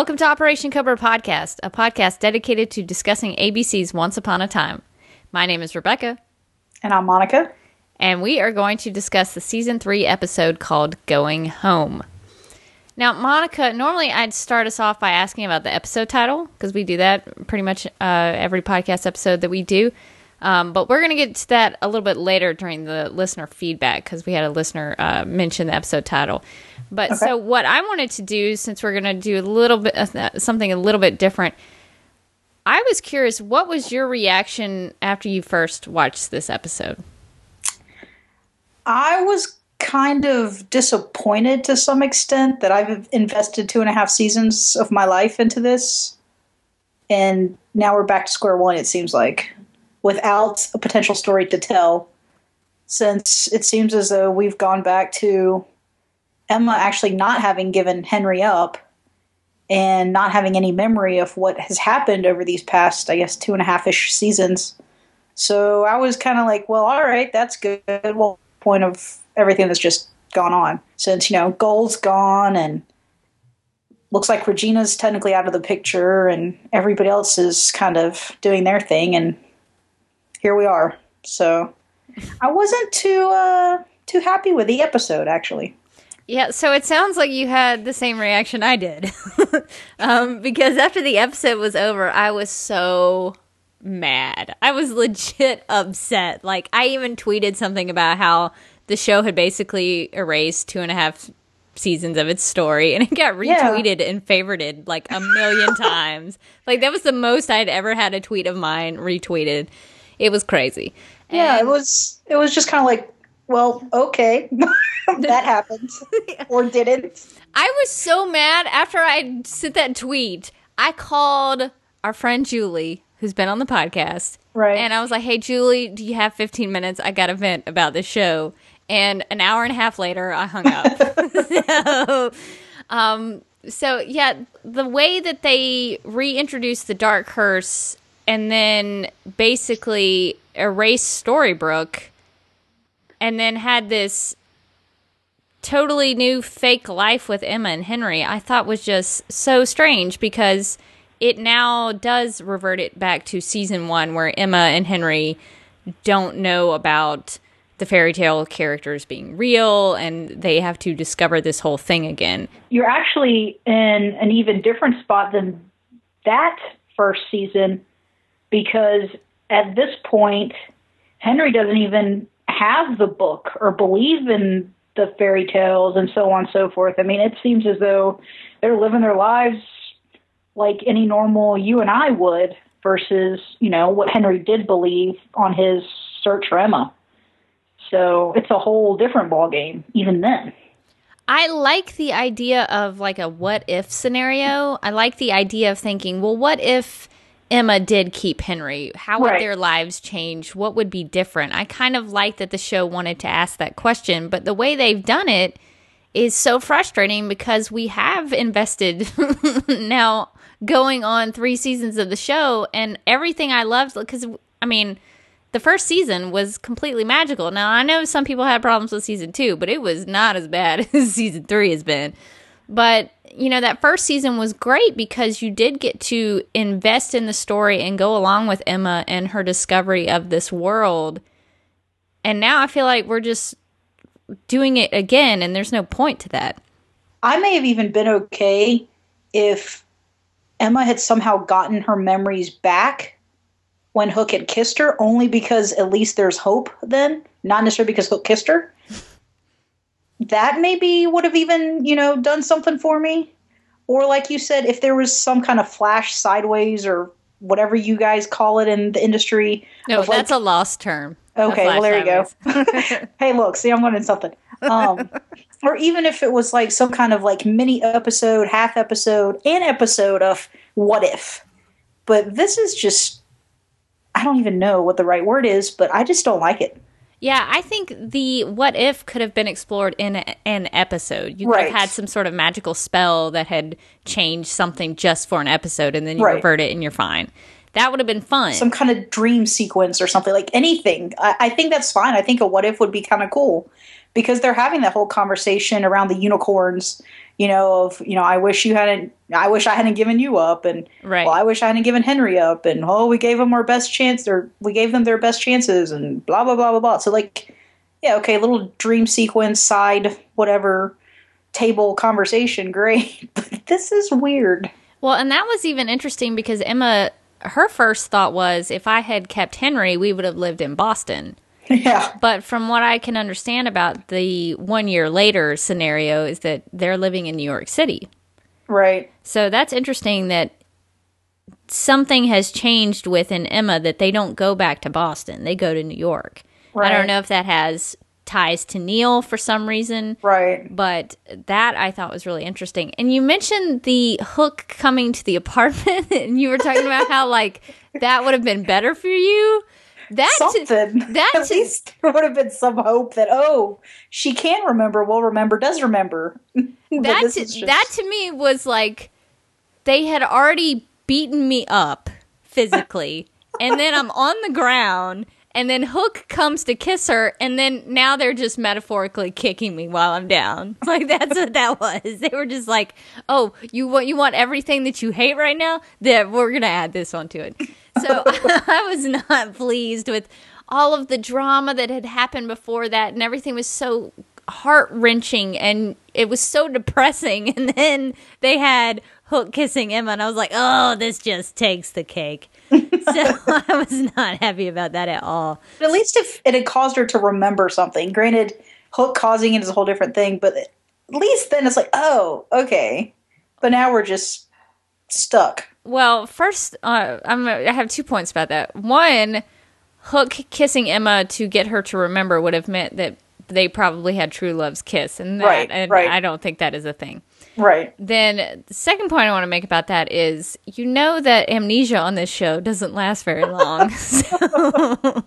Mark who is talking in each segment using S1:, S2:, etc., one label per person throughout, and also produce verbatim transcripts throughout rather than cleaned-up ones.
S1: Welcome to Operation Cobra Podcast, a podcast dedicated to discussing A B C's Once Upon a Time. My name is Rebecca.
S2: And I'm Monica.
S1: And we are going to discuss the Season three episode called Going Home. Now, Monica, normally I'd start us off by asking about the episode title, because we do that pretty much uh, every podcast episode that we do. Um, but we're going to get to that a little bit later during the listener feedback, because we had a listener uh, mention the episode title. But okay. So what I wanted to do, since we're going to do a little bit uh, something a little bit different, I was curious, what was your reaction after you first watched this episode?
S2: I was kind of disappointed to some extent that I've invested two and a half seasons of my life into this. And now we're back to square one, it seems like, without a potential story to tell. Since it seems as though we've gone back to Emma actually not having given Henry up and not having any memory of what has happened over these past, I guess, two and a half-ish seasons. So I was kind of like, well, all right, that's good. Well, point of everything that's just gone on. Since, you know, Gold's gone and looks like Regina's technically out of the picture and everybody else is kind of doing their thing, and here we are. So I wasn't too uh, too happy with the episode, actually.
S1: Yeah, so it sounds like you had the same reaction I did. um, because after the episode was over, I was so mad. I was legit upset. Like, I even tweeted something about how the show had basically erased two and a half seasons of its story, and it got retweeted yeah. and favorited like a million times. Like, that was the most I'd ever had a tweet of mine retweeted. It was crazy.
S2: Yeah,
S1: and
S2: it was it was just kind of like, well, okay, that happened. Yeah. Or didn't.
S1: I was so mad after I sent that tweet. I called our friend Julie, who's been on the podcast.
S2: Right.
S1: And I was like, hey, Julie, do you have fifteen minutes? I got a vent about this show. And an hour and a half later, I hung up. so, um, so, yeah, the way that they reintroduced the Dark Curse and then basically erased Storybrooke and then had this totally new fake life with Emma and Henry, I thought was just so strange, because it now does revert it back to season one, where Emma and Henry don't know about the fairy tale characters being real, and they have to discover this whole thing again.
S2: You're actually in an even different spot than that first season, because at this point, Henry doesn't even have the book or believe in the fairy tales and so on and so forth. I mean, it seems as though they're living their lives like any normal you and I would, versus, you know, what Henry did believe on his search for Emma. So it's a whole different ballgame, even then.
S1: I like the idea of like a what if scenario. I like the idea of thinking, well, what if Emma did keep Henry? How would right. their lives change? What would be different? I kind of like that the show wanted to ask that question, but the way they've done it is so frustrating, because we have invested now going on three seasons of the show, and everything I loved, because, I mean, the first season was completely magical. Now, I know some people had problems with season two, but it was not as bad as season three has been. But, you know, that first season was great because you did get to invest in the story and go along with Emma and her discovery of this world. And now I feel like we're just doing it again, and there's no point to that.
S2: I may have even been okay if Emma had somehow gotten her memories back when Hook had kissed her, only because at least there's hope then, not necessarily because Hook kissed her. That maybe would have even, you know, done something for me. Or like you said, if there was some kind of flash sideways or whatever you guys call it in the industry.
S1: No,
S2: like,
S1: that's a lost term.
S2: Okay, well, there sideways. You go. Hey, look, see, I'm learning something. Um, or even if it was like some kind of like mini episode, half episode, and episode of What If. But this is just, I don't even know what the right word is, but I just don't like it.
S1: Yeah, I think the what if could have been explored in a, an episode. You could
S2: right.
S1: have had some sort of magical spell that had changed something just for an episode, and then you
S2: right.
S1: revert it and you're fine. That would have been fun.
S2: Some kind of dream sequence or something, like anything. I, I think that's fine. I think a what if would be kind of cool. because they're having that whole conversation around the unicorns, you know, of, you know, I wish you hadn't, I wish I hadn't given you up. And,
S1: right.
S2: well, I wish I hadn't given Henry up. And, oh, we gave them our best chance, or we gave them their best chances, and blah, blah, blah, blah, blah. So, like, yeah, okay, little dream sequence, side, whatever, table conversation, great. But this is weird.
S1: Well, and that was even interesting because Emma, her first thought was, if I had kept Henry, we would have lived in Boston.
S2: Yeah.
S1: But from what I can understand about the one year later scenario is that they're living in New York City.
S2: Right.
S1: So that's interesting that something has changed within Emma that they don't go back to Boston. They go to New York. Right. I don't know if that has ties to Neil for some reason.
S2: Right.
S1: But that I thought was really interesting. And you mentioned the Hook coming to the apartment, and you were talking about how, like, that would have been better for you. That
S2: Something.
S1: That
S2: At least there would have been some hope that, oh, she can remember, will remember, does remember.
S1: That, to, just... that to me was like, they had already beaten me up physically, and then I'm on the ground, and then Hook comes to kiss her, and then now they're just metaphorically kicking me while I'm down. Like, that's what that was. They were just like, oh, you want you want everything that you hate right now? That we're going to add this onto it. So I was not pleased with all of the drama that had happened before that, and everything was so heart-wrenching, and it was so depressing. And then they had Hook kissing Emma, and I was like, oh, this just takes the cake. So I was not happy about that at all.
S2: But at least if it had caused her to remember something. Granted, Hook causing it is a whole different thing, but at least then it's like, oh, okay. But now we're just stuck.
S1: Well, first, uh, I'm, I have two points about that. One, Hook kissing Emma to get her to remember would have meant that they probably had true love's kiss, and that,
S2: right,
S1: and
S2: right.
S1: I don't think that is a thing.
S2: Right.
S1: Then the second point I want to make about that is, you know that amnesia on this show doesn't last very long. so,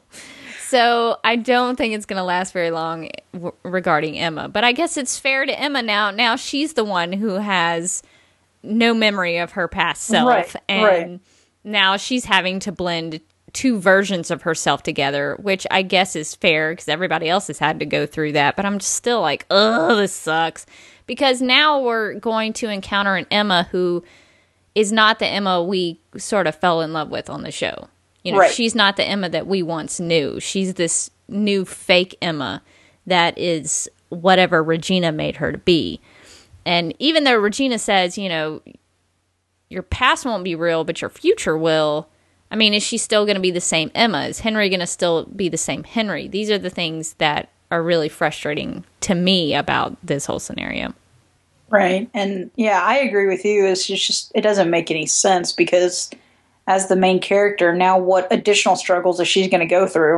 S1: so I don't think it's going to last very long w- regarding Emma. But I guess it's fair to Emma now. Now she's the one who has no memory of her past self.
S2: Right,
S1: and
S2: right.
S1: now she's having to blend two versions of herself together, which I guess is fair because everybody else has had to go through that. But I'm just still like, ugh, this sucks. Because now we're going to encounter an Emma who is not the Emma we sort of fell in love with on the show. You know,
S2: right.
S1: She's not the Emma that we once knew. She's this new fake Emma that is whatever Regina made her to be. And even though Regina says, you know, your past won't be real, but your future will. I mean, is she still going to be the same Emma? Is Henry going to still be the same Henry? These are the things that are really frustrating to me about this whole scenario.
S2: Right. And yeah, I agree with you. It's just, it doesn't make any sense because as the main character, now what additional struggles is she going to go through?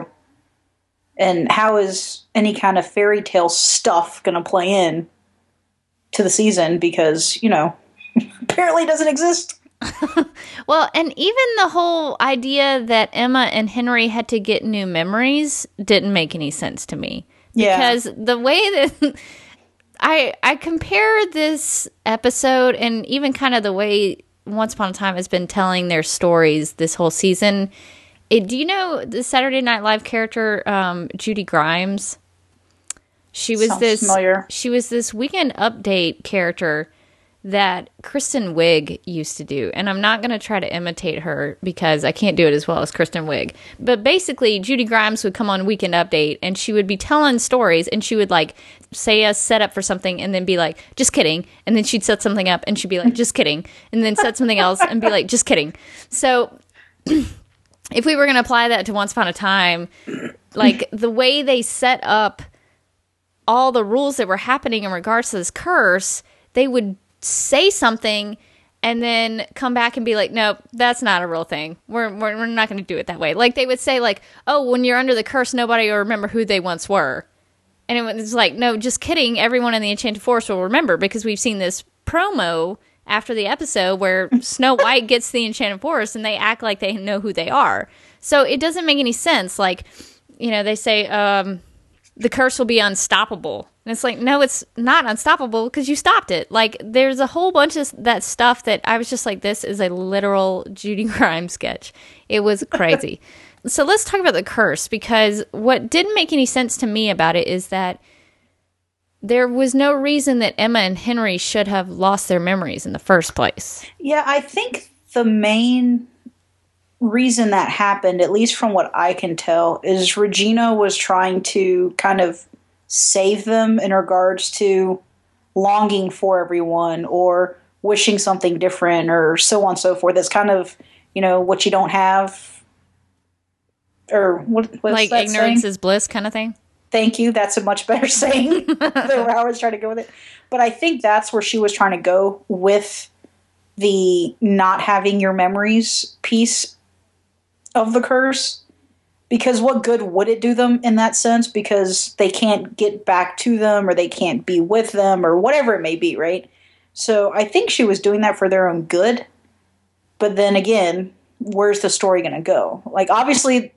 S2: And how is any kind of fairy tale stuff going to play in to the season? Because, you know, apparently it doesn't exist.
S1: Well, and even the whole idea that Emma and Henry had to get new memories didn't make any sense to me.
S2: Yeah.
S1: Because the way that I I compare this episode and even kind of the way Once Upon a Time has been telling their stories this whole season. It, do you know the Saturday Night Live character um, Judy Grimes? She was
S2: Sounds
S1: this
S2: familiar.
S1: She was this Weekend Update character that Kristen Wiig used to do. And I'm not going to try to imitate her because I can't do it as well as Kristen Wiig. But basically, Judy Grimes would come on Weekend Update and she would be telling stories and she would like say a setup for something and then be like, just kidding. And then she'd set something up and she'd be like, just kidding. And then set something else and be like, just kidding. So if we were going to apply that to Once Upon a Time, like the way they set up all the rules that were happening in regards to this curse, they would say something and then come back and be like, nope, that's not a real thing. We're we're, we're not going to do it that way. Like they would say like, oh, when you're under the curse, nobody will remember who they once were. And it was like, no, just kidding. Everyone in the Enchanted Forest will remember because we've seen this promo after the episode where Snow White gets to the Enchanted Forest and they act like they know who they are. So it doesn't make any sense. Like, you know, they say um, the curse will be unstoppable. And it's like, no, it's not unstoppable because you stopped it. Like, there's a whole bunch of that stuff that I was just like, this is a literal Judy Grimes sketch. It was crazy. So let's talk about the curse because what didn't make any sense to me about it is that there was no reason that Emma and Henry should have lost their memories in the first place.
S2: Yeah, I think the main reason that happened, at least from what I can tell, is Regina was trying to kind of save them in regards to longing for everyone or wishing something different or so on and so forth. It's kind of, you know, what you don't have, or what, what's
S1: like
S2: that
S1: ignorance
S2: saying?
S1: Is bliss kind of thing.
S2: Thank you. That's a much better saying than where I was trying to go with it. But I think that's where she was trying to go with the not having your memories piece of the curse. Because what good would it do them in that sense? Because they can't get back to them or they can't be with them or whatever it may be, right? So I think she was doing that for their own good. But then again, where's the story going to go? Like, obviously,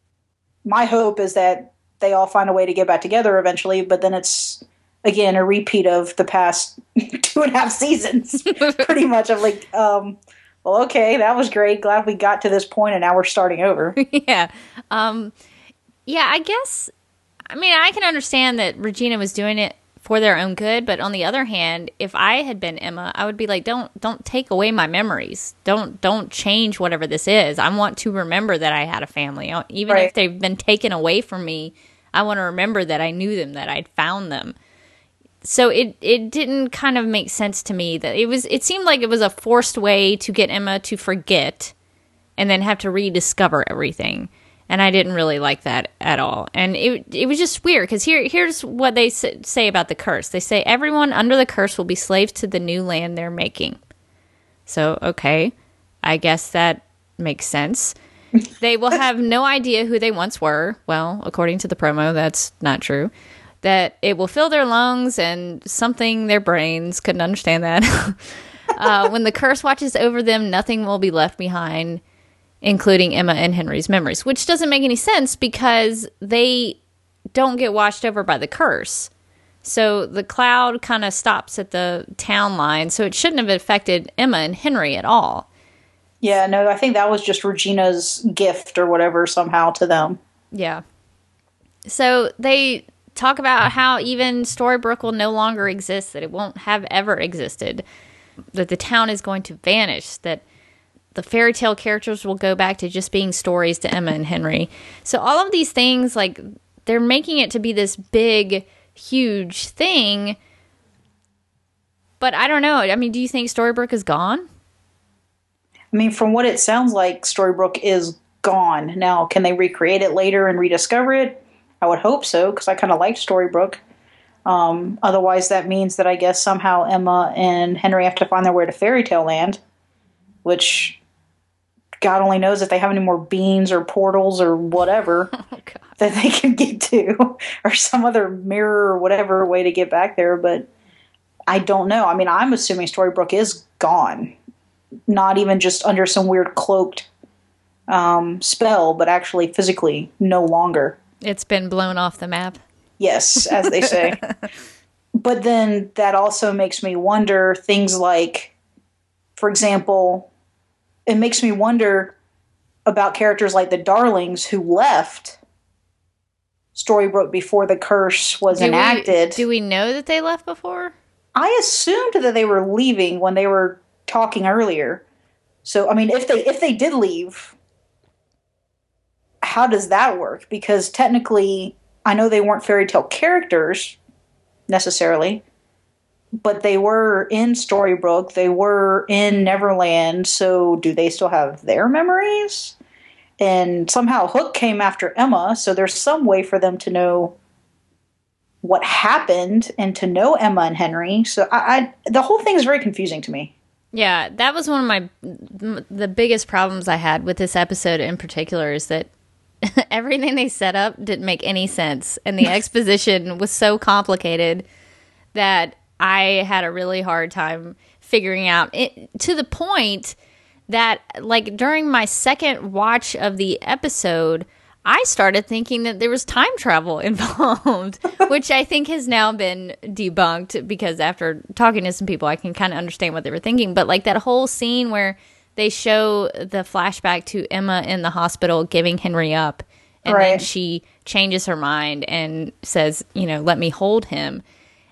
S2: my hope is that they all find a way to get back together eventually, but then it's, again, a repeat of the past two and a half seasons, pretty much, of like, um, well, okay, that was great. Glad we got to this point, and now we're starting over.
S1: yeah. Um, yeah, I guess, I mean, I can understand that Regina was doing it for their own good, but on the other hand, if I had been Emma, I would be like, don't don't take away my memories. Don't don't change whatever this is. I want to remember that I had a family. Even
S2: right.
S1: if they've been taken away from me, I want to remember that I knew them, that I'd found them. So it it didn't kind of make sense to me that it was it seemed like it was a forced way to get Emma to forget and then have to rediscover everything. And I didn't really like that at all. And it it was just weird, because here here's what they say about the curse. They say everyone under the curse will be slaves to the new land they're making. So, okay, I guess that makes sense. They will have no idea who they once were. Well, according to the promo, that's not true. That it will fill their lungs and something their brains. Couldn't understand that. uh, when the curse watches over them, nothing will be left behind, including Emma and Henry's memories, which doesn't make any sense because they don't get washed over by the curse. So the cloud kind of stops at the town line, so it shouldn't have affected Emma and Henry at all.
S2: Yeah, no, I think that was just Regina's gift or whatever somehow to them.
S1: Yeah. So they talk about how even Storybrooke will no longer exist, that it won't have ever existed, that the town is going to vanish, that the fairy tale characters will go back to just being stories to Emma and Henry. So all of these things, like, they're making it to be this big, huge thing. But I don't know. I mean, do you think Storybrooke is gone?
S2: I mean, from what it sounds like, Storybrooke is gone. Now, can they recreate it later and rediscover it? I would hope so, because I kind of liked Storybrooke. Um, otherwise, that means that I guess somehow Emma and Henry have to find their way to Fairy Tale Land, which God only knows if they have any more beans or portals or whatever oh, that they can get to, or some other mirror or whatever way to get back there. But I don't know. I mean, I'm assuming Storybrooke is gone. Not even just under some weird cloaked um, spell, but actually physically no longer.
S1: It's been blown off the map.
S2: Yes, as they say. But then that also makes me wonder things like, for example, it makes me wonder about characters like the Darlings who left Storybrooke before the curse was
S1: do
S2: enacted.
S1: We, do we know that they left before?
S2: I assumed that they were leaving when they were talking earlier. So, I mean, if they if they did leave, how does that work? Because technically, I know they weren't fairy tale characters necessarily, but they were in Storybrooke, they were in Neverland, so do they still have their memories? And somehow Hook came after Emma, so there's some way for them to know what happened and to know Emma and Henry. So I, I the whole thing is very confusing to me.
S1: Yeah, that was one of my the biggest problems I had with this episode in particular, is that everything they set up didn't make any sense, and the exposition was so complicated that I had a really hard time figuring out it, to the point that, like, during my second watch of the episode, I started thinking that there was time travel involved, which I think has now been debunked, because after talking to some people, I can kind of understand what they were thinking. But, like, that whole scene where they show the flashback to Emma in the hospital giving Henry up, and right. then she changes her mind and says, you know, let me hold him.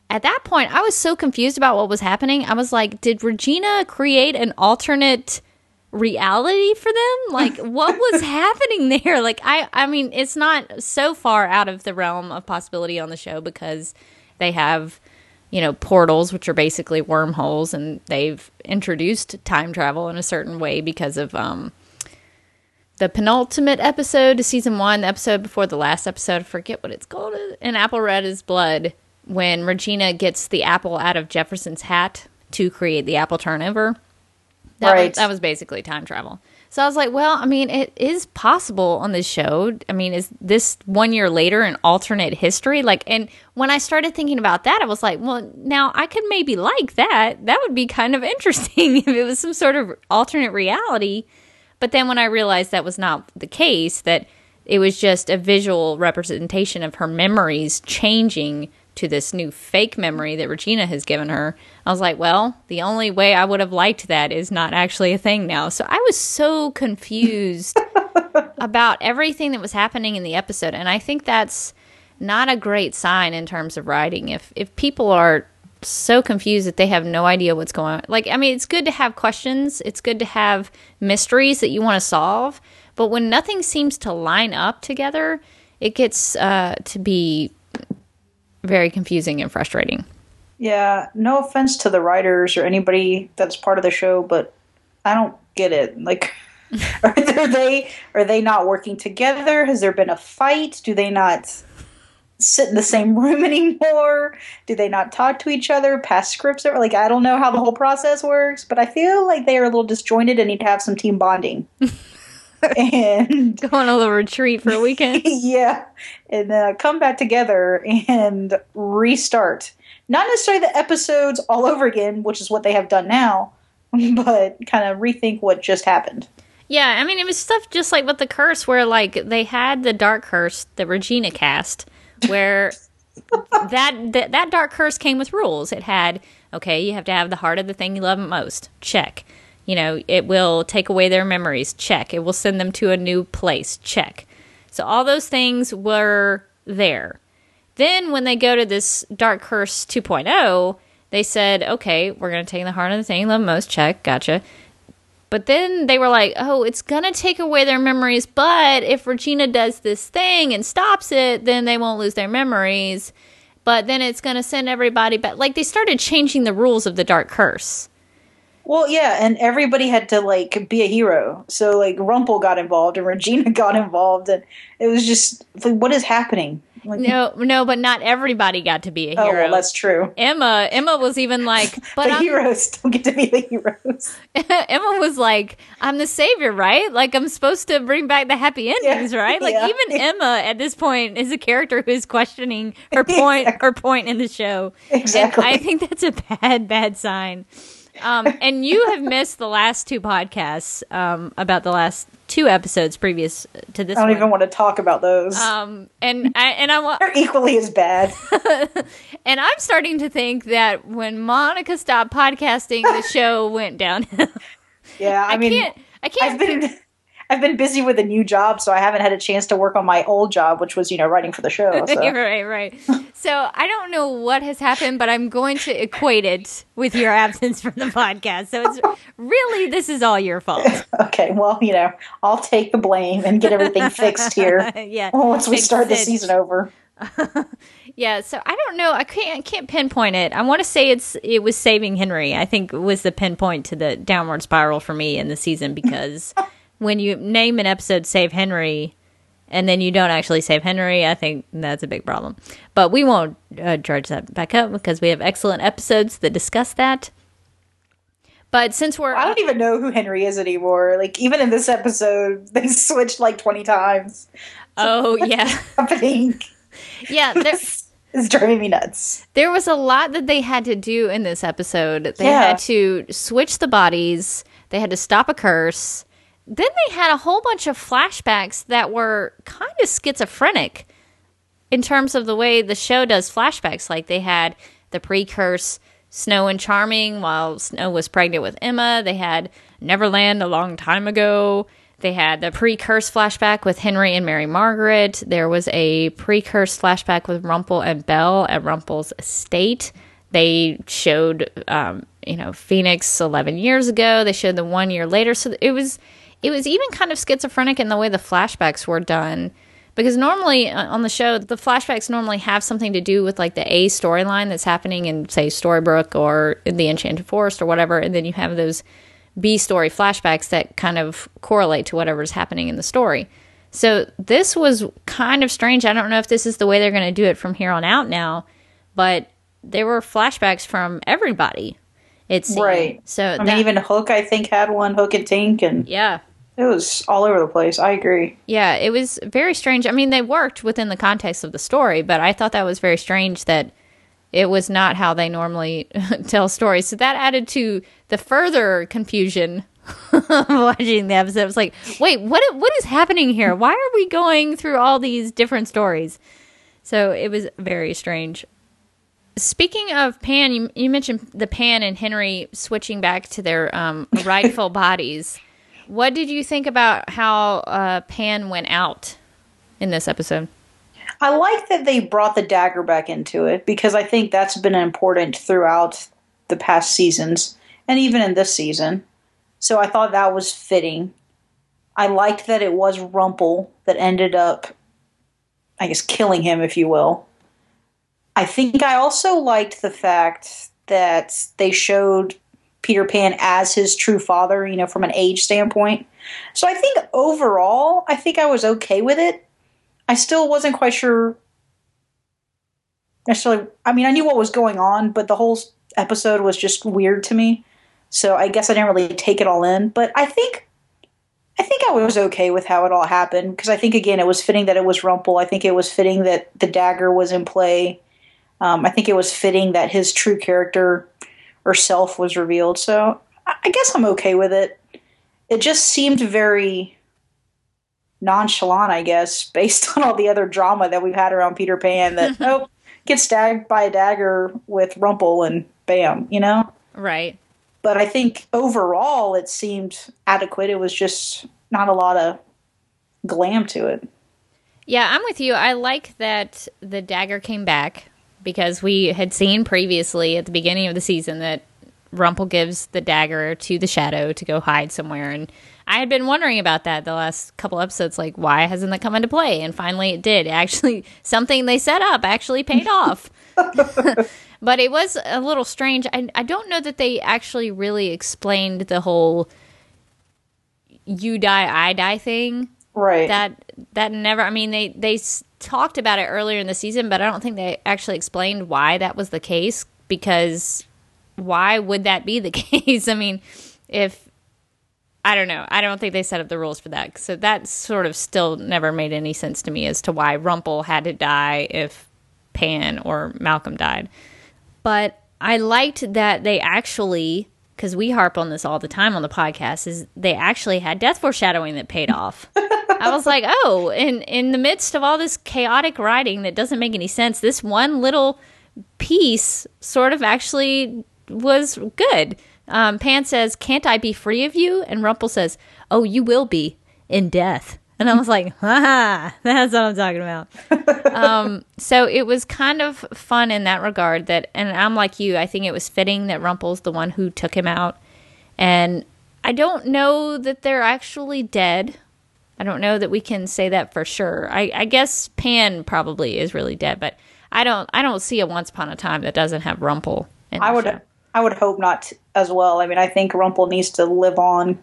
S1: at that point, I was so confused about what was happening. I was like, did Regina create an alternate reality for them? Like, what was happening there? Like, I, I mean, it's not so far out of the realm of possibility on the show because they have, you know, portals, which are basically wormholes, and they've introduced time travel in a certain way because of um, the penultimate episode to season one, the episode before the last episode, I forget what it's called, An Apple Red is Blood, when Regina gets the apple out of Jefferson's hat to create the apple turnover. That,
S2: right.
S1: was, that was basically time travel. So I was like, well, I mean, it is possible on this show. I mean, is this one year later an alternate history? Like, and when I started thinking about that, I was like, well, now I could maybe like that. That would be kind of interesting if it was some sort of alternate reality. But then when I realized that was not the case, that it was just a visual representation of her memories changing to this new fake memory that Regina has given her, I was like, well, the only way I would have liked that is not actually a thing now. So I was so confused about everything that was happening in the episode. And I think that's not a great sign in terms of writing. If if people are so confused that they have no idea what's going on. Like, I mean, it's good to have questions. It's good to have mysteries that you want to solve. But when nothing seems to line up together, it gets uh, to be very confusing and frustrating.
S2: Yeah, no offense to the writers or anybody that's part of the show, but I don't get it. Like, are they are they not working together? Has there been a fight? Do they not sit in the same room anymore? Do they not talk to each other? Pass scripts? Or, like, I don't know how the whole process works, but I feel like they are a little disjointed and need to have some team bonding. And
S1: go on a little retreat for a weekend.
S2: Yeah, and uh, come back together and restart. Not necessarily the episodes all over again, which is what they have done now, but kind of rethink what just happened.
S1: Yeah, I mean, it was stuff just like with the curse, where like they had the dark curse, the Regina cast, where that, that that dark curse came with rules. It had, okay, you have to have the heart of the thing you love most. Check. You know, it will take away their memories. Check. It will send them to a new place. Check. So all those things were there. Then when they go to this Dark Curse two point oh, they said, okay, we're going to take the heart of the thing you love most. Check. Gotcha. But then they were like, oh, it's going to take away their memories, but if Regina does this thing and stops it, then they won't lose their memories. But then it's going to send everybody back. Like, they started changing the rules of the Dark Curse.
S2: Well, yeah, and everybody had to, like, be a hero. So, like, Rumple got involved and Regina got involved, and it was just, like, what is happening? Like,
S1: no, no, but not everybody got to be a hero.
S2: Oh, well, that's true.
S1: Emma, Emma was even like, but
S2: the
S1: I'm,
S2: heroes don't get to be the heroes.
S1: Emma was like, I'm the savior, right? Like, I'm supposed to bring back the happy endings, yeah, right? Like, yeah. Even Emma at this point is a character who is questioning her point, exactly. her point in the show.
S2: Exactly.
S1: And I think that's a bad, bad sign. Um, and you have missed the last two podcasts um, about the last two episodes previous to this.
S2: I don't
S1: one.
S2: even want to talk about those.
S1: Um, and I and I want
S2: they're equally as bad.
S1: And I'm starting to think that when Monica stopped podcasting, the show went downhill.
S2: Yeah, I, I mean,
S1: can't, I can't.
S2: I've been I've been busy with a new job, so I haven't had a chance to work on my old job, which was, you know, writing for the show. So.
S1: right, right. So I don't know what has happened, but I'm going to equate it with your absence from the podcast. So it's really, this is all your fault.
S2: Okay, well, you know, I'll take the blame and get everything fixed here.
S1: Yeah,
S2: once we start the season over.
S1: Yeah, so I don't know. I can't can't pinpoint it. I want to say it's it was Saving Henry. I think it was the pinpoint to the downward spiral for me in the season, because when you name an episode Save Henry and then you don't actually save Henry, I think that's a big problem. But we won't uh, charge that back up because we have excellent episodes that discuss that. But since we're...
S2: I don't even know who Henry is anymore. Like, even in this episode, they switched like twenty times.
S1: Oh, so yeah.
S2: Happening.
S1: Yeah, there,
S2: it's driving me nuts.
S1: There was a lot that they had to do in this episode. They
S2: yeah.
S1: had to switch the bodies. They had to stop a curse. Then they had a whole bunch of flashbacks that were kind of schizophrenic in terms of the way the show does flashbacks. Like, they had the pre-curse Snow and Charming while Snow was pregnant with Emma. They had Neverland a long time ago. They had the pre-curse flashback with Henry and Mary Margaret. There was a pre-curse flashback with Rumple and Belle at Rumple's estate. they showed, um, you know, Phoenix eleven years ago. They showed the one year later. So it was, it was even kind of schizophrenic in the way the flashbacks were done. Because normally uh, on the show, the flashbacks normally have something to do with like the A storyline that's happening in, say, Storybrooke or in the Enchanted Forest or whatever. And then you have those B story flashbacks that kind of correlate to whatever's happening in the story. So this was kind of strange. I don't know if this is the way they're going to do it from here on out now, but there were flashbacks from everybody. It seemed.
S2: Right.
S1: So
S2: I
S1: that,
S2: mean, even Hook, I think, had one. Hook and Tink, and
S1: yeah.
S2: It was all over the place. I agree.
S1: Yeah, it was very strange. I mean, they worked within the context of the story, but I thought that was very strange that it was not how they normally tell stories. So that added to the further confusion watching the episode. It was like, wait, what? What is happening here? Why are we going through all these different stories? So it was very strange. Speaking of Pan, you, you mentioned the Pan and Henry switching back to their um, rightful bodies. What did you think about how uh, Pan went out in this episode?
S2: I like that they brought the dagger back into it, because I think that's been important throughout the past seasons, and even in this season. So I thought that was fitting. I liked that it was Rumple that ended up, I guess, killing him, if you will. I think I also liked the fact that they showed Peter Pan as his true father, you know, from an age standpoint. So I think overall, I think I was okay with it. I still wasn't quite sure necessarily. I mean, I knew what was going on, but the whole episode was just weird to me. So I guess I didn't really take it all in. But I think, I think I was okay with how it all happened, because I think, again, it was fitting that it was Rumple. I think it was fitting that the dagger was in play. Um, I think it was fitting that his true character or self was revealed. So I guess I'm okay with it. It just seemed very nonchalant, I guess, based on all the other drama that we've had around Peter Pan, that, oh, gets stabbed by a dagger with Rumple and bam, you know?
S1: Right.
S2: But I think overall it seemed adequate. It was just not a lot of glam to it.
S1: Yeah, I'm with you. I like that the dagger came back, because we had seen previously at the beginning of the season that Rumple gives the dagger to the Shadow to go hide somewhere. And I had been wondering about that the last couple episodes, like, why hasn't that come into play? And finally it did. Actually, something they set up actually paid off. But it was a little strange. I, I don't know that they actually really explained the whole you die, I die thing.
S2: Right.
S1: That that never, I mean, they, they talked about it earlier in the season, but I don't think they actually explained why that was the case, because why would that be the case? I mean, if, I don't know. I don't think they set up the rules for that. So that sort of still never made any sense to me as to why Rumple had to die if Pan or Malcolm died. But I liked that they actually, because we harp on this all the time on the podcast, is they actually had death foreshadowing that paid off. I was like, oh, in, in the midst of all this chaotic writing that doesn't make any sense, this one little piece sort of actually was good. Um, Pan says, can't I be free of you? And Rumple says, oh, you will be in death. And I was like, ha, that's what I'm talking about. um, so it was kind of fun in that regard. That, and I'm like you, I think it was fitting that Rumple's the one who took him out. And I don't know that they're actually dead. I don't know that we can say that for sure. I, I guess Pan probably is really dead, but I don't. I don't see a Once Upon a Time that doesn't have Rumple in the
S2: I would.
S1: show.
S2: I would hope not as well. I mean, I think Rumple needs to live on.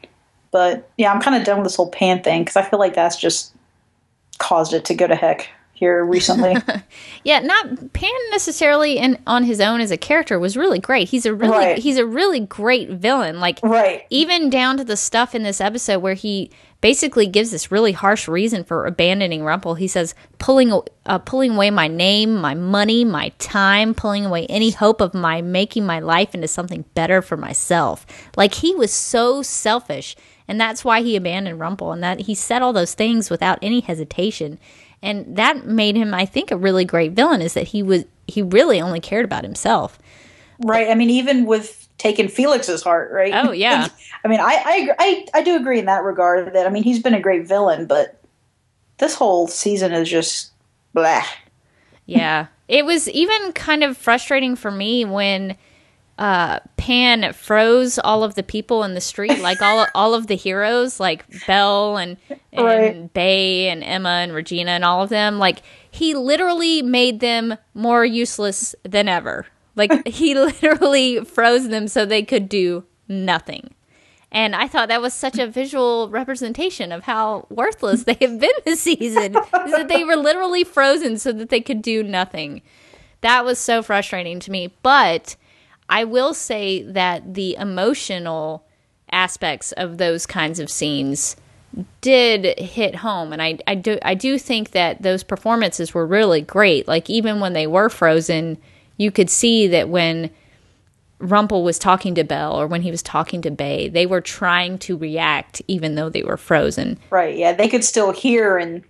S2: But yeah, I'm kind of done with this whole Pan thing, because I feel like that's just caused it to go to heck here recently.
S1: Yeah, not Pan necessarily in, on his own as a character was really great. He's a really
S2: right.
S1: he's a really great villain. Like
S2: right.
S1: even down to the stuff in this episode where he basically gives this really harsh reason for abandoning Rumple. He says, pulling uh, pulling away my name, my money, my time, pulling away any hope of my making my life into something better for myself. Like, he was so selfish, and that's why he abandoned Rumple, and that he said all those things without any hesitation. And that made him, I think, a really great villain, is that he was he really only cared about himself.
S2: Right. I mean, even with taking Felix's heart, right?
S1: Oh, yeah.
S2: I mean, I, I I I do agree in that regard that, I mean, he's been a great villain, but this whole season is just blah.
S1: Yeah. It was even kind of frustrating for me when uh, Pan froze all of the people in the street, like all all of the heroes, like Belle and, and right. Bay and Emma and Regina and all of them. Like, he literally made them more useless than ever. Like, he literally froze them so they could do nothing. And I thought that was such a visual representation of how worthless they have been this season. Is that they were literally frozen so that they could do nothing. That was so frustrating to me. But I will say that the emotional aspects of those kinds of scenes did hit home. And I, I, do, I do think that those performances were really great. Like, even when they were frozen, you could see that when Rumple was talking to Belle or when he was talking to Bay, they were trying to react even though they were frozen.
S2: Right, yeah. They could still hear and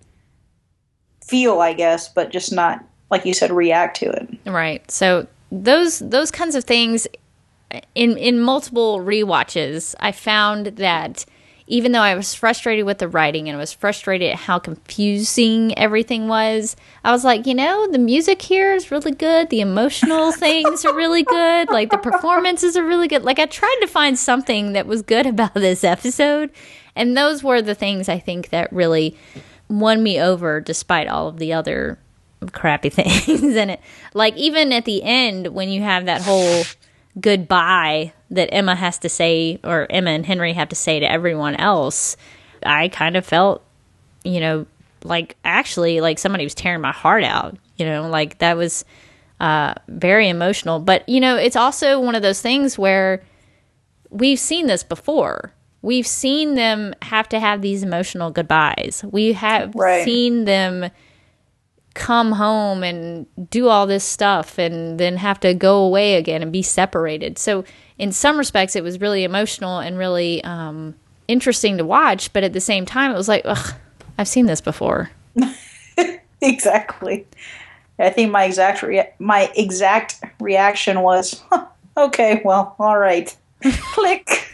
S2: feel, I guess, but just not, like you said, react to it.
S1: Right. So those those kinds of things, in, in multiple rewatches, I found that even though I was frustrated with the writing and I was frustrated at how confusing everything was, I was like, you know, the music here is really good. The emotional things are really good. Like, the performances are really good. Like, I tried to find something that was good about this episode. And those were the things I think that really won me over despite all of the other crappy things in it. Like, even at the end, when you have that whole goodbye that Emma has to say, or Emma and Henry have to say to everyone else, I kind of felt, you know, like actually like somebody was tearing my heart out, you know, like that was uh, very emotional. But, you know, it's also one of those things where we've seen this before. We've seen them have to have these emotional goodbyes. We have right. seen them come home and do all this stuff and then have to go away again and be separated. So in some respects, it was really emotional and really um, interesting to watch. But at the same time, it was like, ugh, I've seen this before.
S2: Exactly. I think my exact rea- my exact reaction was, huh, okay, well, all right. Click.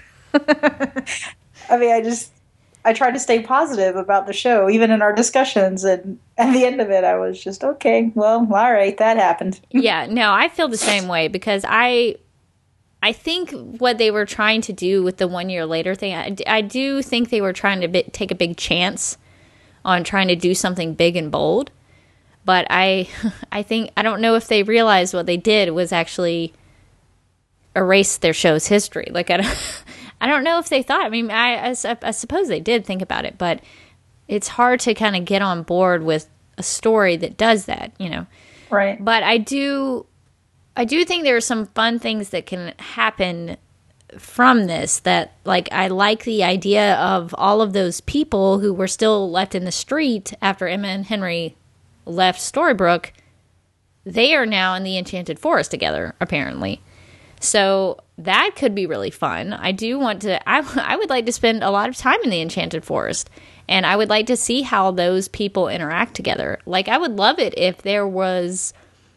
S2: I mean, I just, I tried to stay positive about the show, even in our discussions. And at the end of it, I was just, okay, well, all right, that happened.
S1: Yeah, no, I feel the same way because I, I think what they were trying to do with the one year later thing, I, I do think they were trying to bi- take a big chance on trying to do something big and bold. But I, I think, I don't know if they realized what they did was actually erase their show's history. Like, I don't, I don't know if they thought. I mean, I, I, I suppose they did think about it, but it's hard to kind of get on board with a story that does that, you know.
S2: Right.
S1: But I do, I do think there are some fun things that can happen from this. That, like, I like the idea of all of those people who were still left in the street after Emma and Henry left Storybrooke. They are now in the Enchanted Forest together, apparently. So that could be really fun. I do want to, I, I would like to spend a lot of time in the Enchanted Forest. And I would like to see how those people interact together. Like, I would love it if there was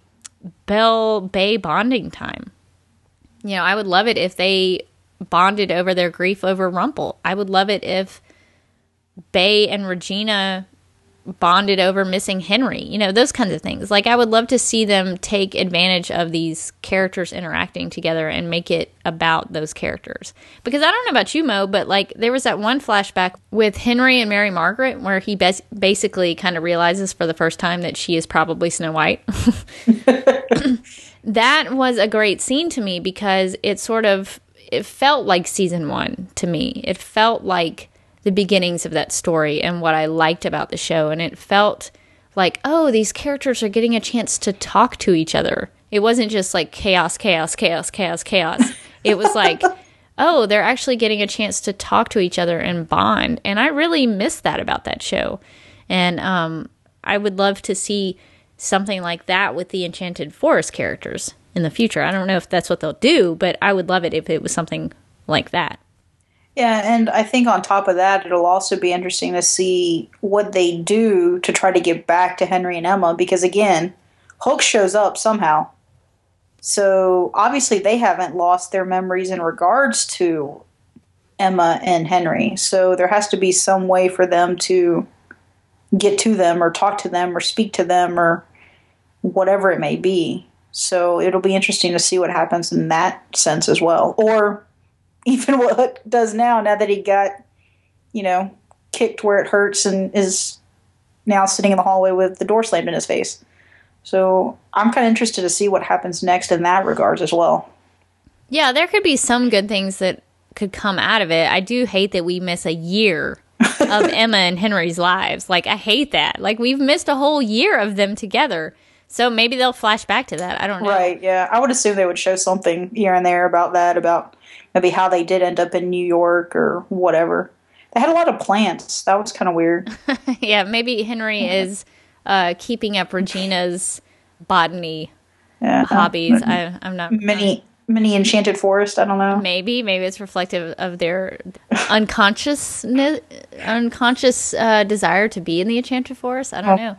S1: Belle Bay bonding time. You know, I would love it if they bonded over their grief over Rumple. I would love it if Bay and Regina bonded over missing Henry, you know, those kinds of things. Like, I would love to see them take advantage of these characters interacting together and make it about those characters. Because I don't know about you, Mo, but, like, there was that one flashback with Henry and Mary Margaret where he bas- basically kind of realizes for the first time that she is probably Snow White. That was a great scene to me because it sort of, it felt like season one to me. It felt like the beginnings of that story and what I liked about the show. And it felt like, oh, these characters are getting a chance to talk to each other. It wasn't just like chaos, chaos, chaos, chaos, chaos. It was like, oh, they're actually getting a chance to talk to each other and bond. And I really missed that about that show. And um, I would love to see something like that with the Enchanted Forest characters in the future. I don't know if that's what they'll do, but I would love it if it was something like that.
S2: Yeah, and I think on top of that, it'll also be interesting to see what they do to try to get back to Henry and Emma, because, again, Hulk shows up somehow. So, obviously, they haven't lost their memories in regards to Emma and Henry. So, there has to be some way for them to get to them or talk to them or speak to them or whatever it may be. So it'll be interesting to see what happens in that sense as well. Or even what Hook does now, now that he got, you know, kicked where it hurts and is now sitting in the hallway with the door slammed in his face. So I'm kind of interested to see what happens next in that regards as well.
S1: Yeah, there could be some good things that could come out of it. I do hate that we miss a year of Emma and Henry's lives. Like, I hate that. Like, we've missed a whole year of them together. So maybe they'll flash back to that. I don't know.
S2: Right, yeah. I would assume they would show something here and there about that, about maybe how they did end up in New York or whatever. They had a lot of plants. That was kind of weird.
S1: Yeah, maybe Henry is uh, keeping up Regina's botany yeah, hobbies. Uh, I, I'm not...
S2: Mini, mini enchanted forest, I don't know.
S1: Maybe. Maybe it's reflective of their unconscious, unconscious uh, desire to be in the enchanted forest. I don't oh. know.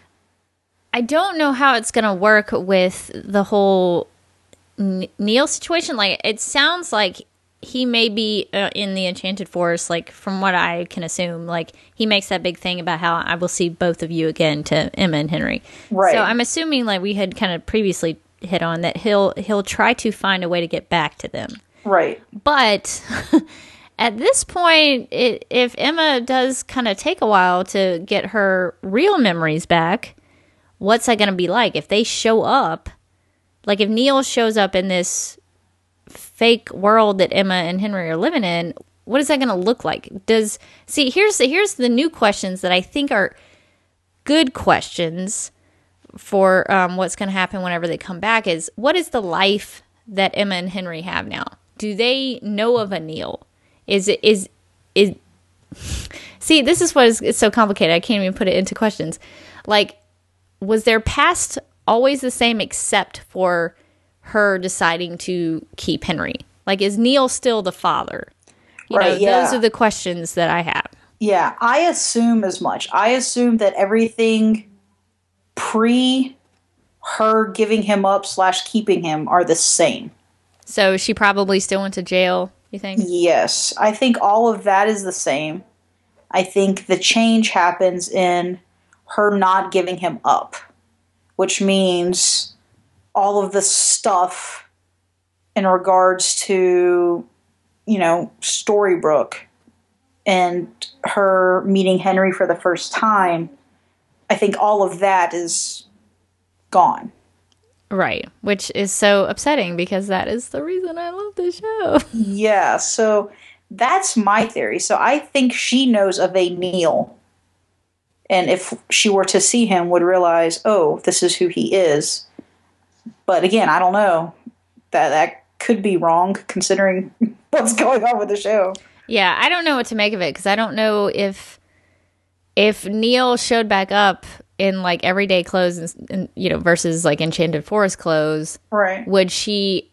S1: I don't know how it's going to work with the whole N- Neil situation. Like, it sounds like he may be uh, in the Enchanted Forest, like, from what I can assume. Like, he makes that big thing about how I will see both of you again to Emma and Henry.
S2: Right.
S1: So I'm assuming, like we had kind of previously hit on, that he'll he'll try to find a way to get back to them.
S2: Right.
S1: But at this point, it, if Emma does kind of take a while to get her real memories back, what's that going to be like? If they show up, like if Neil shows up in this fake world that Emma and Henry are living in, what is that going to look like? Does see here's the, here's the new questions that I think are good questions for um, what's going to happen whenever they come back. Is what is the life that Emma and Henry have now? Do they know of a Neil? Is it is is see this is what is it's so complicated. I can't even put it into questions. Like, was their past always the same except for her deciding to keep Henry? Like, is Neil still the father? You
S2: right,
S1: know,
S2: yeah.
S1: Those are the questions that I have.
S2: Yeah, I assume as much. I assume that everything pre her giving him up slash keeping him are the same.
S1: So she probably still went to jail, you think?
S2: Yes. I think all of that is the same. I think the change happens in her not giving him up, which means all of the stuff in regards to, you know, Storybrooke and her meeting Henry for the first time, I think all of that is gone.
S1: Right, which is so upsetting because that is the reason I love this show.
S2: Yeah, so that's my theory. So I think she knows of a Neil, and if she were to see him, would realize, oh, this is who he is. But again, I don't know. That that could be wrong considering what's going on with the show.
S1: Yeah, I don't know what to make of it because I don't know if if Neil showed back up in like everyday clothes and, and you know versus like Enchanted Forest clothes.
S2: Right.
S1: Would she?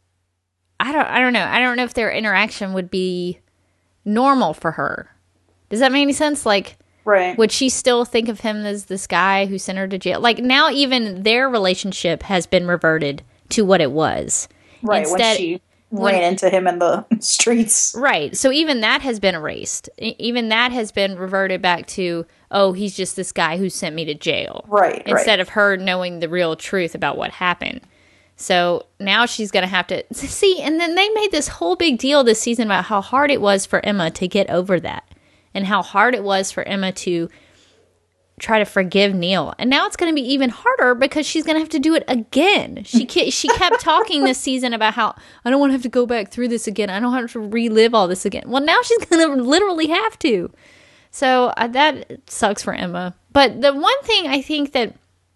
S1: I don't. I don't know. I don't know if their interaction would be normal for her. Does that make any sense? Like.
S2: Right.
S1: Would she still think of him as this guy who sent her to jail? Like, now even their relationship has been reverted to what it was.
S2: Right, Instead, when she when, ran into him in the streets.
S1: Right. So even that has been erased. Even that has been reverted back to, oh, he's just this guy who sent me to jail.
S2: Right,
S1: Instead
S2: right.
S1: of her knowing the real truth about what happened. So now she's going to have to... See, and then they made this whole big deal this season about how hard it was for Emma to get over that. And how hard it was for Emma to try to forgive Neil. And now it's going to be even harder because she's going to have to do it again. She ke- she kept talking this season about how, I don't want to have to go back through this again. I don't have to relive all this again. Well, now she's going to literally have to. So uh, that sucks for Emma. But the one thing I think that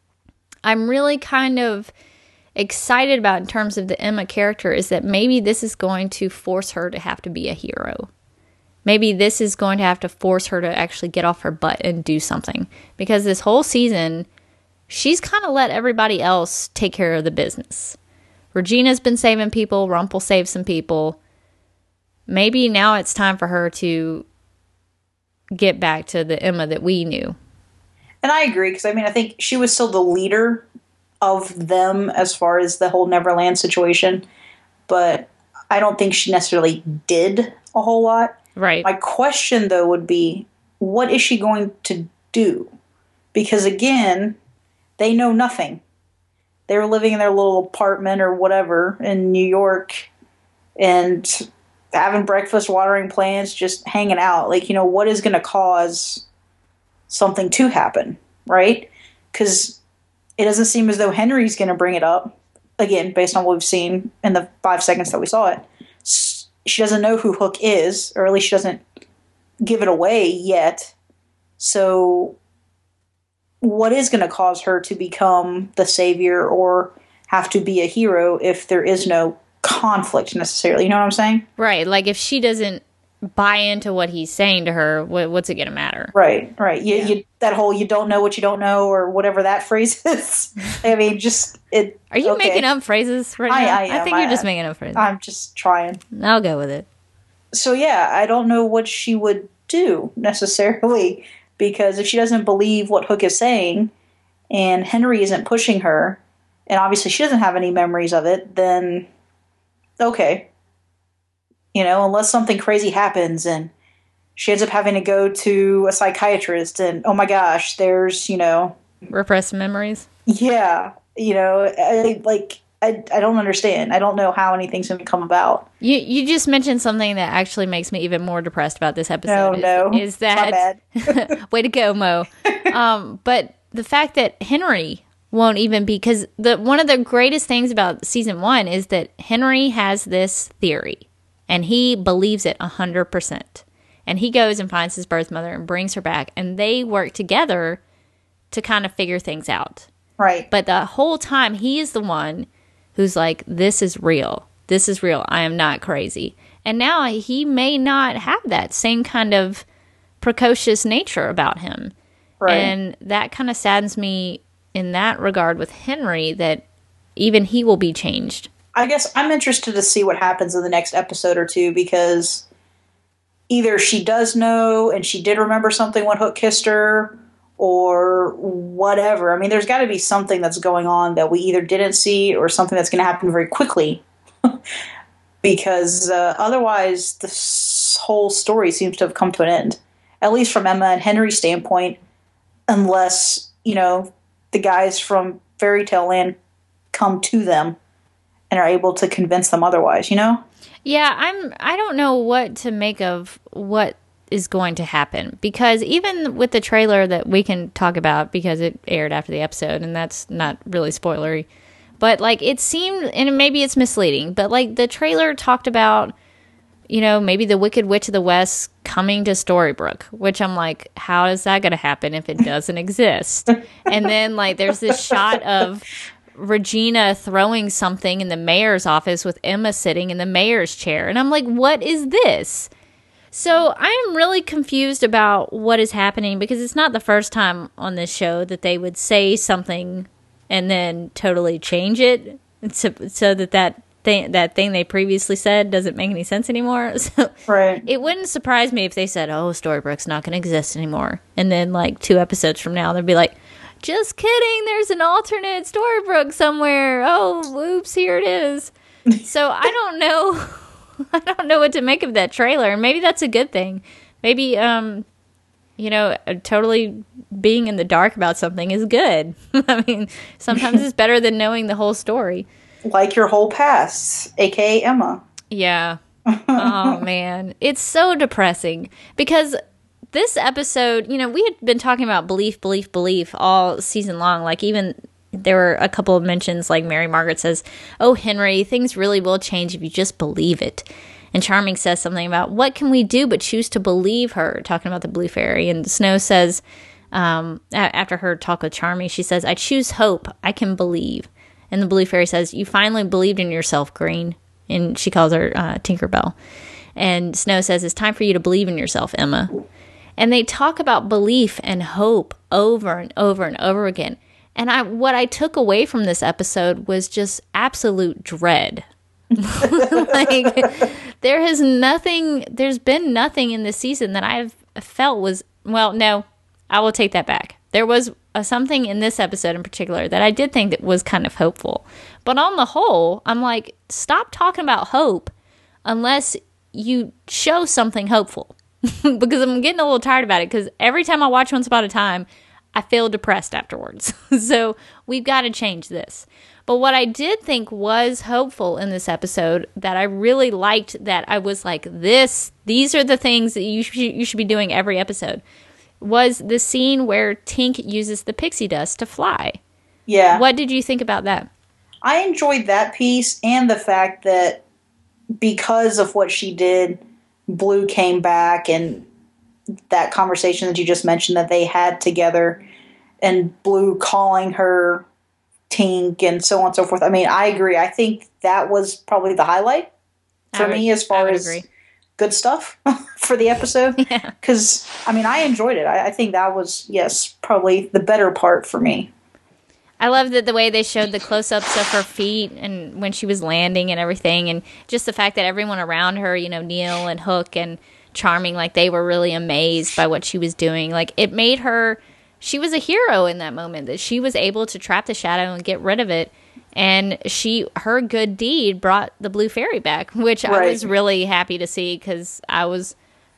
S1: I'm really kind of excited about in terms of the Emma character is that maybe this is going to force her to have to be a hero. Maybe this is going to have to force her to actually get off her butt and do something. Because this whole season, she's kind of let everybody else take care of the business. Regina's been saving people. Rumpel saved some people. Maybe now it's time for her to get back to the Emma that we knew.
S2: And I agree, because I mean, I think she was still the leader of them as far as the whole Neverland situation. But I don't think she necessarily did a whole lot.
S1: Right.
S2: My question, though, would be, what is she going to do? Because, again, they know nothing. they were living in their little apartment or whatever in New York and having breakfast, watering plants, just hanging out. Like, you know, what is going to cause something to happen, right? Because it doesn't seem as though Henry's going to bring it up. Again, based on what we've seen in the five seconds that we saw it. She doesn't know who Hook is, or at least she doesn't give it away yet. So what is going to cause her to become the savior or have to be a hero if there is no conflict necessarily? You know what I'm saying?
S1: Right. Like if she doesn't buy into what he's saying to her, what, what's it going to matter?
S2: Right, right. You, yeah. you, that whole you don't know what you don't know or whatever that phrase is. I mean, just it.
S1: Are you
S2: okay.
S1: making up phrases right
S2: I,
S1: now?
S2: I, am,
S1: I think
S2: I,
S1: you're just making up phrases.
S2: I'm just trying.
S1: I'll go with it.
S2: So yeah, I don't know what she would do necessarily, because if she doesn't believe what Hook is saying and Henry isn't pushing her, and obviously she doesn't have any memories of it, then okay. You know, unless something crazy happens and she ends up having to go to a psychiatrist and, oh my gosh, there's, you know...
S1: repressed memories?
S2: Yeah. You know, I, like, I, I don't understand. I don't know how anything's going to come about.
S1: You you just mentioned something that actually makes me even more depressed about this episode.
S2: No,
S1: is,
S2: no.
S1: Is that... way to go, Mo. Um, but the fact that Henry won't even be... Because the one of the greatest things about season one is that Henry has this theory. And he believes it one hundred percent. And he goes and finds his birth mother and brings her back. And they work together to kind of figure things out.
S2: Right.
S1: But the whole time, he is the one who's like, this is real. This is real. I am not crazy. And now he may not have that same kind of precocious nature about him. Right. And that kind of saddens me in that regard with Henry, that even he will be changed.
S2: I guess I'm interested to see what happens in the next episode or two, because either she does know and she did remember something when Hook kissed her or whatever. I mean, there's got to be something that's going on that we either didn't see or something that's going to happen very quickly because uh, otherwise this whole story seems to have come to an end, at least from Emma and Henry's standpoint, unless, you know, the guys from Fairy Tale Land come to them and are able to convince them otherwise, you know?
S1: Yeah, I'm, I don't know what to make of what is going to happen. Because even with the trailer that we can talk about, because it aired after the episode, and that's not really spoilery. But, like, it seemed, and maybe it's misleading, but, like, the trailer talked about, you know, maybe the Wicked Witch of the West coming to Storybrooke, which I'm like, how is that going to happen if it doesn't exist? And then, like, there's this shot of Regina throwing something in the mayor's office with Emma sitting in the mayor's chair. And I'm like, what is this? So I'm really confused about what is happening, because it's not the first time on this show that they would say something and then totally change it so, so that that thing, that thing they previously said doesn't make any sense anymore. So
S2: right.
S1: It wouldn't surprise me if they said, oh, Storybrooke's not going to exist anymore. And then like two episodes from now, they'd be like, just kidding, there's an alternate Storybrooke somewhere. Oh, oops, here it is. So I don't know. I don't know what to make of that trailer. Maybe that's a good thing. Maybe, um, you know, totally being in the dark about something is good. I mean, sometimes it's better than knowing the whole story.
S2: Like your whole past, a k a. Emma.
S1: Yeah. Oh, man. It's so depressing because this episode, you know, we had been talking about belief, belief, belief all season long. Like, even there were a couple of mentions, like Mary Margaret says, oh, Henry, things really will change if you just believe it. And Charming says something about, what can we do but choose to believe her, talking about the Blue Fairy. And Snow says, um, after her talk with Charming, she says, I choose hope. I can believe. And the Blue Fairy says, you finally believed in yourself, Green. And she calls her uh, Tinkerbell. And Snow says, it's time for you to believe in yourself, Emma. And they talk about belief and hope over and over and over again. And I, what I took away from this episode was just absolute dread. Like, there has nothing, there's been nothing in this season that I've felt was, well, no, I will take that back. There was uh, something in this episode in particular that I did think that was kind of hopeful. But on the whole, I'm like, stop talking about hope unless you show something hopeful. Because I'm getting a little tired about it. Because every time I watch Once Upon a Time, I feel depressed afterwards. So we've got to change this. But what I did think was hopeful in this episode that I really liked, that I was like, this, these are the things that you should, you should be doing every episode, was the scene where Tink uses the pixie dust to fly.
S2: Yeah.
S1: What did you think about that?
S2: I enjoyed that piece and the fact that because of what she did, Blue came back, and that conversation that you just mentioned that they had together, and Blue calling her Tink and so on and so forth. I mean, I agree. I think that was probably the highlight for
S1: would,
S2: me as far as agree. good stuff for the episode. Because, yeah. I mean, I enjoyed it. I, I think that was, yes, probably the better part for me.
S1: I love that the way they showed the close-ups of her feet and when she was landing and everything, and just the fact that everyone around her, you know, Neil and Hook and Charming, like they were really amazed by what she was doing. Like it made her, she was a hero in that moment, that she was able to trap the shadow and get rid of it. And she, her good deed brought the Blue Fairy back, which right. I was really happy to see, because I was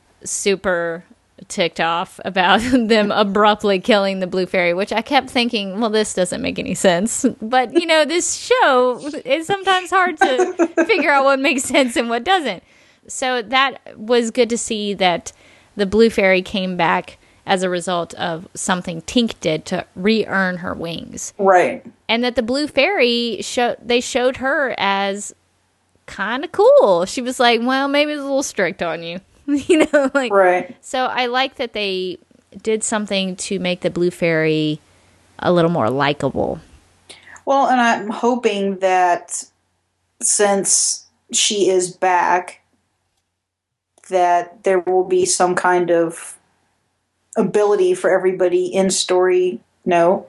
S1: super ticked off about them abruptly killing the Blue Fairy, which I kept thinking, well, this doesn't make any sense. But, you know, this show is sometimes hard to figure out what makes sense and what doesn't. So that was good to see that the Blue Fairy came back as a result of something Tink did to re-earn her wings.
S2: Right.
S1: And that the Blue Fairy, show, they showed her as kind of cool. She was like, well, maybe it's a little strict on you. You know, like,
S2: right.
S1: So I like that they did something to make the Blue Fairy a little more likable.
S2: Well, and I'm hoping that since she is back, that there will be some kind of ability for everybody in story, no,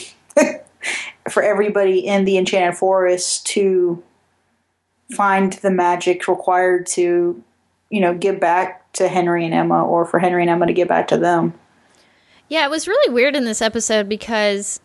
S2: for everybody in the Enchanted Forest to find the magic required to, you know, give back to Henry and Emma, or for Henry and Emma to give back to them.
S1: Yeah, it was really weird in this episode because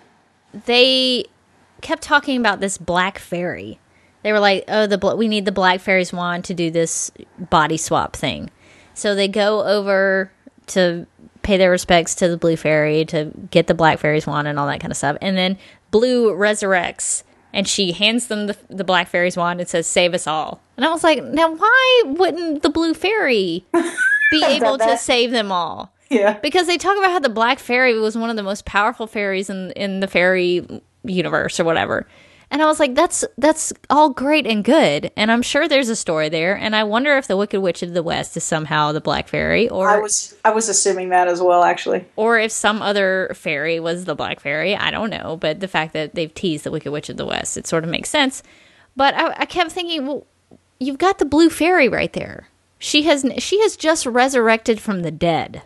S1: they kept talking about this black fairy. They were like, oh, the we need the black fairy's wand to do this body swap thing. So they go over to pay their respects to the Blue Fairy to get the black fairy's wand and all that kind of stuff. And then Blue resurrects, and she hands them the, the black fairy's wand and says, save us all. And I was like, now why wouldn't the Blue Fairy be able to save them all?
S2: Yeah.
S1: Because they talk about how the black fairy was one of the most powerful fairies in in the fairy universe or whatever. And I was like, that's that's all great and good. And I'm sure there's a story there. And I wonder if the Wicked Witch of the West is somehow the black fairy. Or
S2: I was I was assuming that as well, actually.
S1: Or if some other fairy was the black fairy. I don't know. But the fact that they've teased the Wicked Witch of the West, it sort of makes sense. But I, I kept thinking, well, you've got the Blue Fairy right there. She has she has just resurrected from the dead.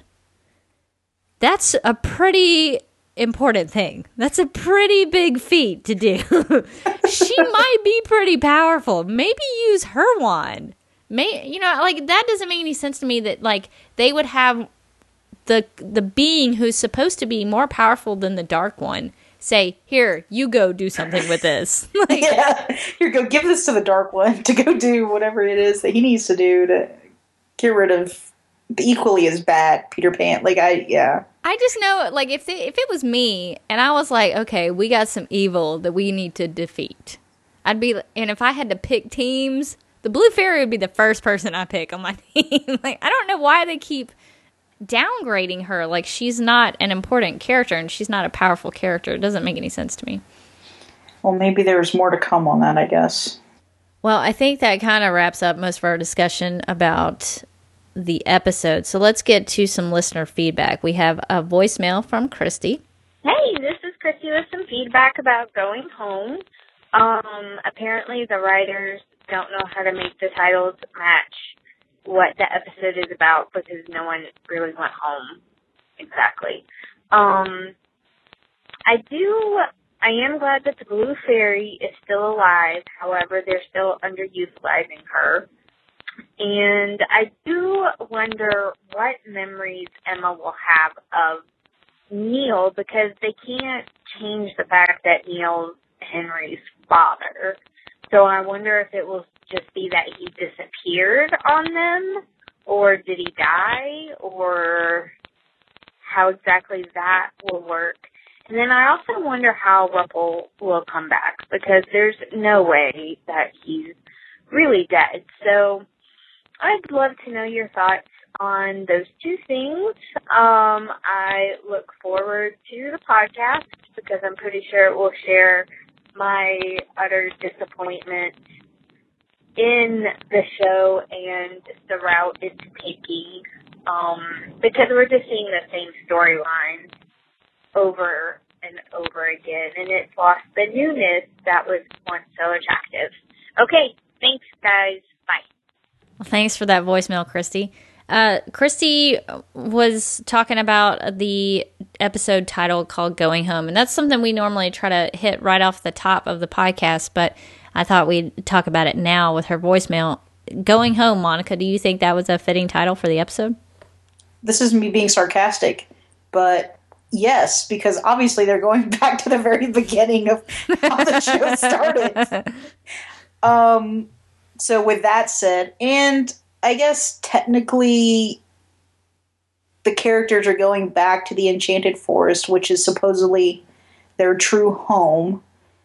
S1: That's a pretty important thing. That's a pretty big feat to do. She might be pretty powerful. Maybe use her wand. May you know, like that doesn't make any sense to me that like they would have the the being who's supposed to be more powerful than the Dark One say, "Here, you go do something with this." Like,
S2: yeah, here, go give this to the Dark One to go do whatever it is that he needs to do to get rid of the equally as bad Peter Pan. Like I, yeah.
S1: I just know, like, if they, if it was me, and I was like, okay, we got some evil that we need to defeat, I'd be, and if I had to pick teams, the Blue Fairy would be the first person I pick on my team. Like, I don't know why they keep downgrading her. Like, she's not an important character, and she's not a powerful character. It doesn't make any sense to me.
S2: Well, maybe there's more to come on that, I guess.
S1: Well, I think that kind of wraps up most of our discussion about the episode. So let's get to some listener feedback. We have a voicemail from Christy.
S3: Hey, this is Christy with some feedback about Going Home. Um, apparently the writers don't know how to make the titles match what the episode is about because no one really went home exactly. Um, I do, I am glad that the Blue Fairy is still alive. However, they're still underutilizing her. And I do wonder what memories Emma will have of Neil, because they can't change the fact that Neil's Henry's father. So I wonder if it will just be that he disappeared on them, or did he die, or how exactly that will work. And then I also wonder how Ruffle will come back, because there's no way that he's really dead. So I'd love to know your thoughts on those two things. Um, I look forward to the podcast because I'm pretty sure it will share my utter disappointment in the show and the route it's taking, um, because we're just seeing the same storyline over and over again, and it's lost the newness that was once so attractive. Okay, thanks, guys. Bye.
S1: Well, thanks for that voicemail, Christy. Uh, Christy was talking about the episode title called Going Home, and that's something we normally try to hit right off the top of the podcast, but I thought we'd talk about it now with her voicemail. Going Home, Monica, do you think that was a fitting title for the episode?
S2: This is me being sarcastic, but yes, because obviously they're going back to the very beginning of how the show started. Um, so with that said, and I guess technically the characters are going back to the Enchanted Forest, which is supposedly their true home.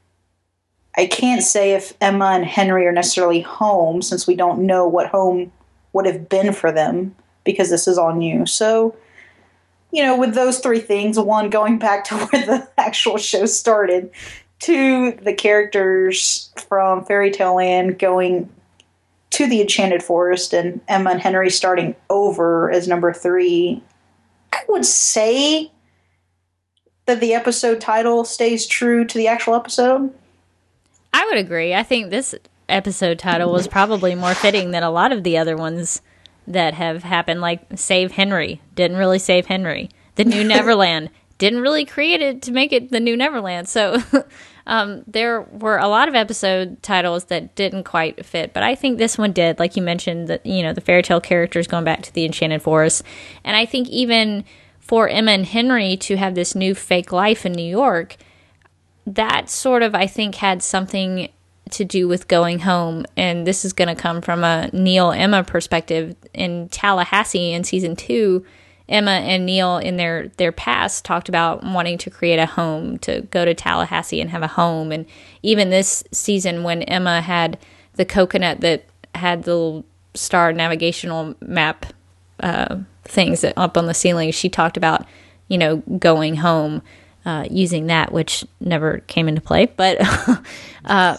S2: I can't say if Emma and Henry are necessarily home, since we don't know what home would have been for them, because this is all new. So, you know, with those three things, one, going back to where the actual show started, two, the characters from Fairy Tale Land going to the Enchanted Forest, and Emma and Henry starting over as number three, I would say that the episode title stays true to the actual episode.
S1: I would agree. I think this episode title was probably more fitting than a lot of the other ones that have happened, like Save Henry. Didn't really save Henry. The New Neverland. Didn't really create it to make it the New Neverland. So um, there were a lot of episode titles that didn't quite fit, but I think this one did. Like you mentioned, that, you know, the fairy tale characters going back to the Enchanted Forest. And I think even for Emma and Henry to have this new fake life in New York, that sort of, I think, had something to do with going home. And this is going to come from a Neil Emma perspective. In Tallahassee in season two, Emma and Neil in their, their past talked about wanting to create a home, to go to Tallahassee and have a home. And even this season, when Emma had the coconut that had the little star navigational map uh, things that up on the ceiling, she talked about, you know, going home. Uh, using that, which never came into play, but, uh,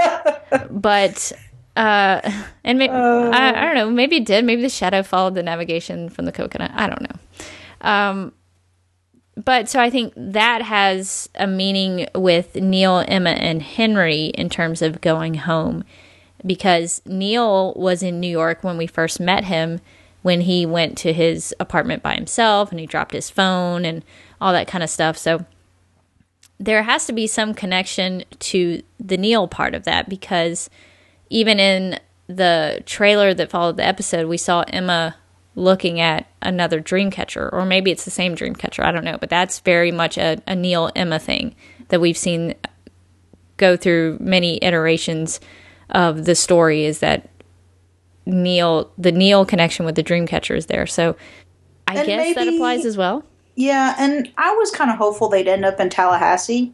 S1: but, uh, and maybe, uh, I, I don't know, maybe it did. Maybe the shadow followed the navigation from the coconut. I don't know. Um, but so I think that has a meaning with Neil, Emma, and Henry in terms of going home, because Neil was in New York when we first met him, when he went to his apartment by himself and he dropped his phone and all that kind of stuff. So there has to be some connection to the Neil part of that, because even in the trailer that followed the episode, we saw Emma looking at another dream catcher, or maybe it's the same dream catcher. I don't know, but that's very much a, a Neil Emma thing that we've seen go through many iterations of the story, is that Neil, the Neil connection with the dream catcher is there. So I
S2: and
S1: guess
S2: maybe,
S1: that applies as well.
S2: Yeah, and I was kind of hopeful they'd end up in Tallahassee,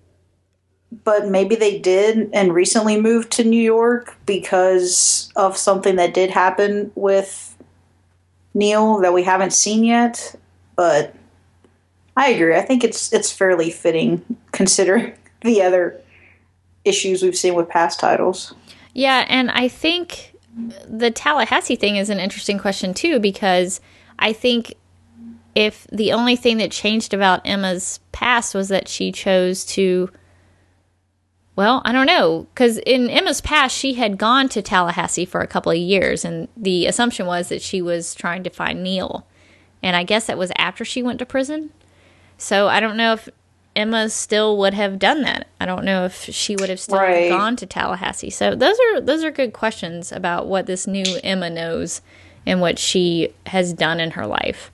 S2: but maybe they did and recently moved to New York because of something that did happen with Neil that we haven't seen yet. But I agree. I think it's it's fairly fitting considering the other issues we've seen with past titles.
S1: Yeah, and I think the Tallahassee thing is an interesting question too, because I think if the only thing that changed about Emma's past was that she chose to, well, I don't know, because in Emma's past, she had gone to Tallahassee for a couple of years, and the assumption was that she was trying to find Neil. And I guess that was after she went to prison. So I don't know if Emma still would have done that. I don't know if she would have still right. gone to Tallahassee. So those are those are good questions about what this new Emma knows and what she has done in her life.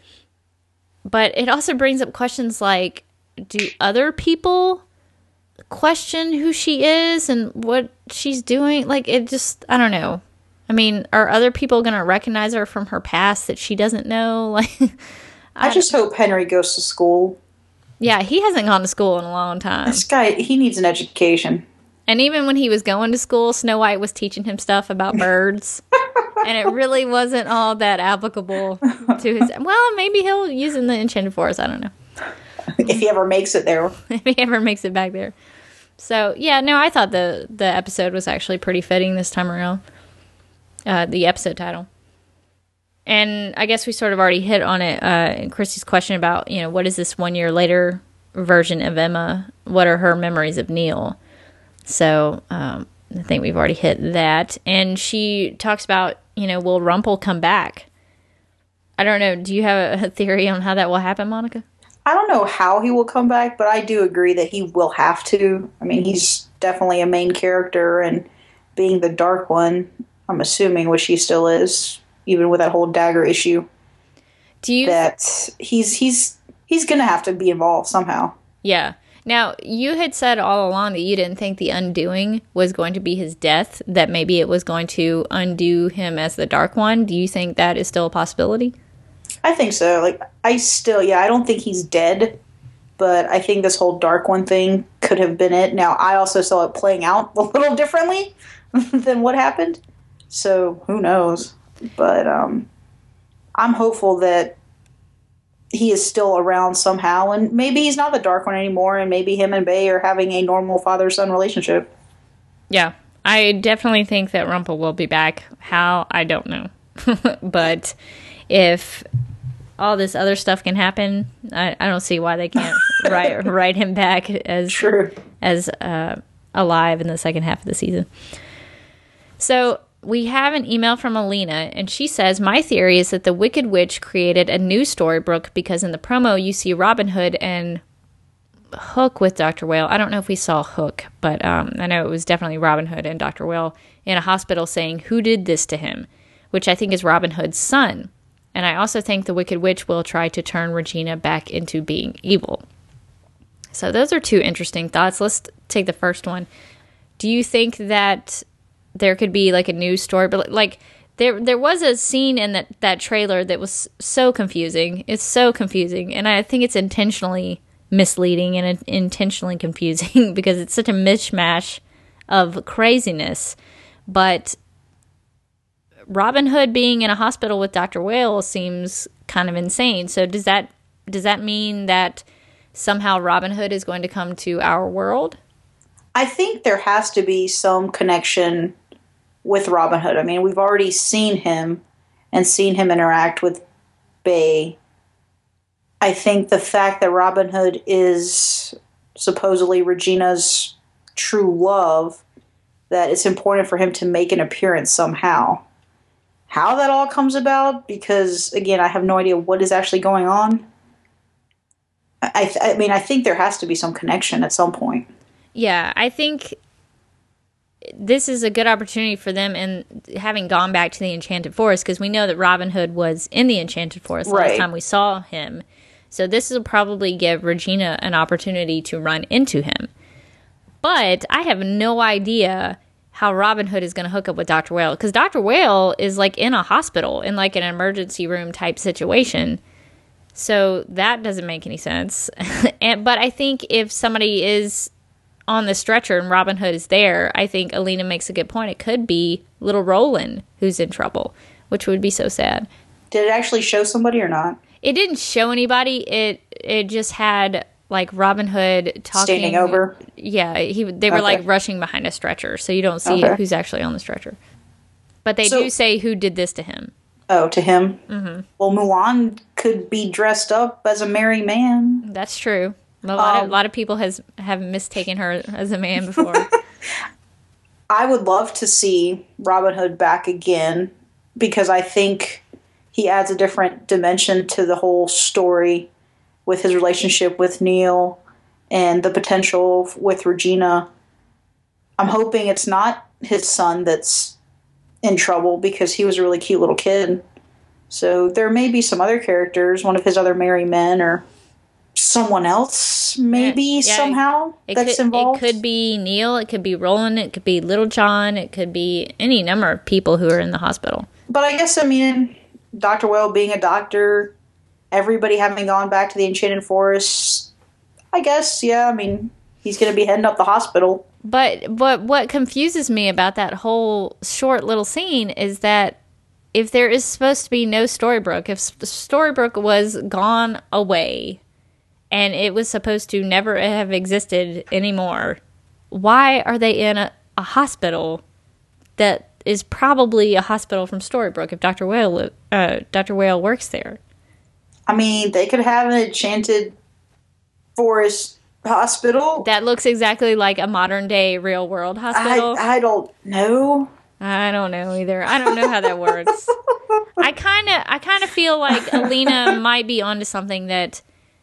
S1: But it also brings up questions like, do other people question who she is and what she's doing? Like, it just, I don't know. I mean, are other people going to recognize her from her past that she doesn't know? Like,
S2: I, I just hope Henry goes to school.
S1: Yeah, he hasn't gone to school in a long time.
S2: This guy, he needs an education.
S1: And even when he was going to school, Snow White was teaching him stuff about birds. And it really wasn't all that applicable to his... Well, maybe he'll use it in the Enchanted Forest. I don't know.
S2: If he ever makes it there.
S1: If he ever makes it back there. So, yeah, no, I thought the, the episode was actually pretty fitting this time around. Uh, the episode title. And I guess we sort of already hit on it uh, in Christy's question about, you know, what is this one year later version of Emma? What are her memories of Neil? So um, I think we've already hit that. And she talks about, you know, will Rumple come back? I don't know. Do you have a theory on how that will happen, Monica?
S2: I don't know how he will come back, but I do agree that he will have to. I mean, he's definitely a main character, and being the Dark One, I'm assuming, which he still is, even with that whole dagger issue. Do you that he's he's he's gonna have to be involved somehow?
S1: Yeah. Now, you had said all along that you didn't think the undoing was going to be his death, that maybe it was going to undo him as the Dark One. Do you think that is still a possibility?
S2: I think so. Like, I still, yeah, I don't think he's dead, but I think this whole Dark One thing could have been it. Now, I also saw it playing out a little differently than what happened, so who knows? But um, I'm hopeful that he is still around somehow, and maybe he's not the Dark One anymore, and maybe him and Bay are having a normal father-son relationship.
S1: Yeah, I definitely think that Rumple will be back. How? I don't know. But if all this other stuff can happen, I, I don't see why they can't write, write him back as,
S2: True.
S1: as uh, alive in the second half of the season. So we have an email from Alina, and she says, my theory is that the Wicked Witch created a new Storybrooke because in the promo you see Robin Hood and Hook with Doctor Whale. I don't know if we saw Hook, but um, I know it was definitely Robin Hood and Doctor Whale in a hospital saying, who did this to him? Which I think is Robin Hood's son. And I also think the Wicked Witch will try to turn Regina back into being evil. So those are two interesting thoughts. Let's take the first one. Do you think that there could be like a new story, but like there there was a scene in that, that trailer that was so confusing. It's so confusing, and I think it's intentionally misleading and intentionally confusing because it's such a mishmash of craziness. But Robin Hood being in a hospital with Doctor Whale seems kind of insane. So does that does that mean that somehow Robin Hood is going to come to our world?
S2: I think there has to be some connection with Robin Hood. I mean, we've already seen him and seen him interact with Bay. I think the fact that Robin Hood is supposedly Regina's true love, that it's important for him to make an appearance somehow. How that all comes about, because, again, I have no idea what is actually going on. I, th- I mean, I think there has to be some connection at some point.
S1: Yeah, I think this is a good opportunity for them in having gone back to the Enchanted Forest, because we know that Robin Hood was in the Enchanted Forest
S2: right.
S1: last time we saw him. So this will probably give Regina an opportunity to run into him. But I have no idea how Robin Hood is going to hook up with Doctor Whale, because Doctor Whale is like in a hospital, in like an emergency room type situation. So that doesn't make any sense. and, but I think if somebody is on the stretcher and Robin Hood is there, I think Alina makes a good point. It could be little Roland who's in trouble, which would be so sad.
S2: Did it actually show somebody or not?
S1: It didn't show anybody. It it just had like Robin Hood talking.
S2: Standing over?
S1: Yeah, he they were
S2: okay.
S1: like rushing behind a stretcher, so you don't see
S2: okay.
S1: who's actually on the stretcher. But they
S2: so,
S1: do say who did this to him.
S2: Oh, to him?
S1: Mm-hmm.
S2: Well, Mulan could be dressed up as a merry man.
S1: That's true. A lot, um, of, a lot of people has have mistaken her as a man before.
S2: I would love to see Robin Hood back again, because I think he adds a different dimension to the whole story with his relationship with Neil and the potential with Regina. I'm hoping it's not his son that's in trouble, because he was a really cute little kid. So there may be some other characters, one of his other merry men, or someone else maybe yeah, yeah, somehow
S1: it
S2: that's
S1: could,
S2: involved.
S1: It could be Neil, it could be Roland, it could be Little John, it could be any number of people who are in the hospital.
S2: But I guess, I mean, Doctor Whale being a doctor, everybody having gone back to the Enchanted Forest, I guess, yeah, I mean, he's going to be heading up the hospital.
S1: But but what confuses me about that whole short little scene is that if there is supposed to be no Storybrooke, if Storybrooke was gone away and it was supposed to never have existed anymore, why are they in a, a hospital that is probably a hospital from Storybrooke if Doctor Whale uh, Doctor Whale works there?
S2: I mean, they could have an Enchanted Forest hospital
S1: that looks exactly like a modern day real world hospital.
S2: I, I don't know.
S1: I don't know either. I don't know how that works. I kind of I kind of feel like Alina might be onto something, that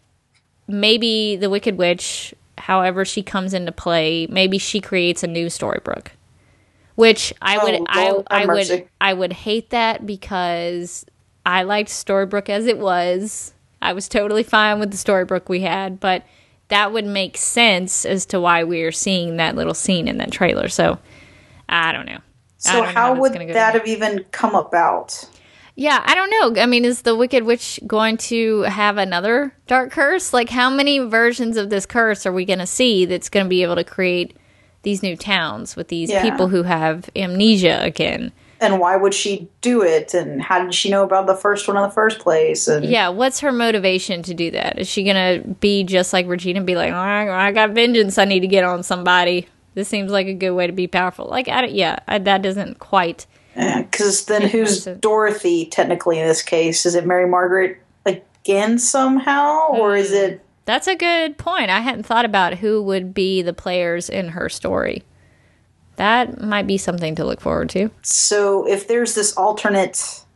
S1: maybe the Wicked Witch, however she comes into play, maybe she creates a new Storybrooke. Which I would
S2: oh,
S1: I,
S2: Lord,
S1: I
S2: mercy.
S1: would I would hate that, because I liked Storybrooke as it was. I was totally fine with the Storybrooke we had, but that would make sense as to why we are seeing that little scene in that trailer. So, I don't know.
S2: So
S1: don't know
S2: how,
S1: how
S2: would
S1: go
S2: that
S1: down.
S2: have even come about?
S1: Yeah, I don't know. I mean, is the Wicked Witch going to have another dark curse? Like, how many versions of this curse are we going to see that's going to be able to create these new towns with these
S2: Yeah.
S1: people who have amnesia again?
S2: And why would she do it? And how did she know about the first one in the first place? And
S1: Yeah, what's her motivation to do that? Is she going to be just like Regina and be like, oh, I got vengeance, I need to get on somebody. This seems like a good way to be powerful. Like, I don't, yeah, I, that doesn't quite...
S2: Because then who's Dorothy, technically, in this case? Is it Mary Margaret again somehow? Or is it...
S1: That's a good point. I hadn't thought about who would be the players in her story. That might be something to look forward to.
S2: So if there's this alternate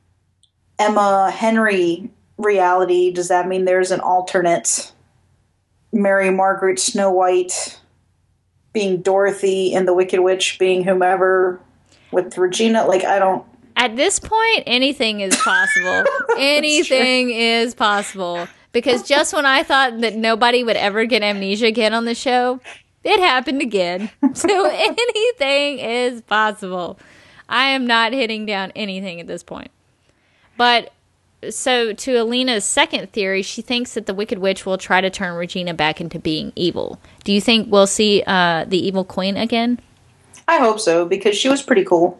S2: Emma Henry reality, does that mean there's an alternate Mary Margaret Snow White being Dorothy and the Wicked Witch being whomever with Regina? Like, I don't...
S1: At this point, anything is possible. Anything is possible. Because just when I thought that nobody would ever get amnesia again on the show, it happened again. So anything is possible. I am not hitting down anything at this point. But, so to Alina's second theory, she thinks that the Wicked Witch will try to turn Regina back into being evil. Do you think we'll see uh, the Evil Queen again?
S2: I hope so, because she was pretty cool.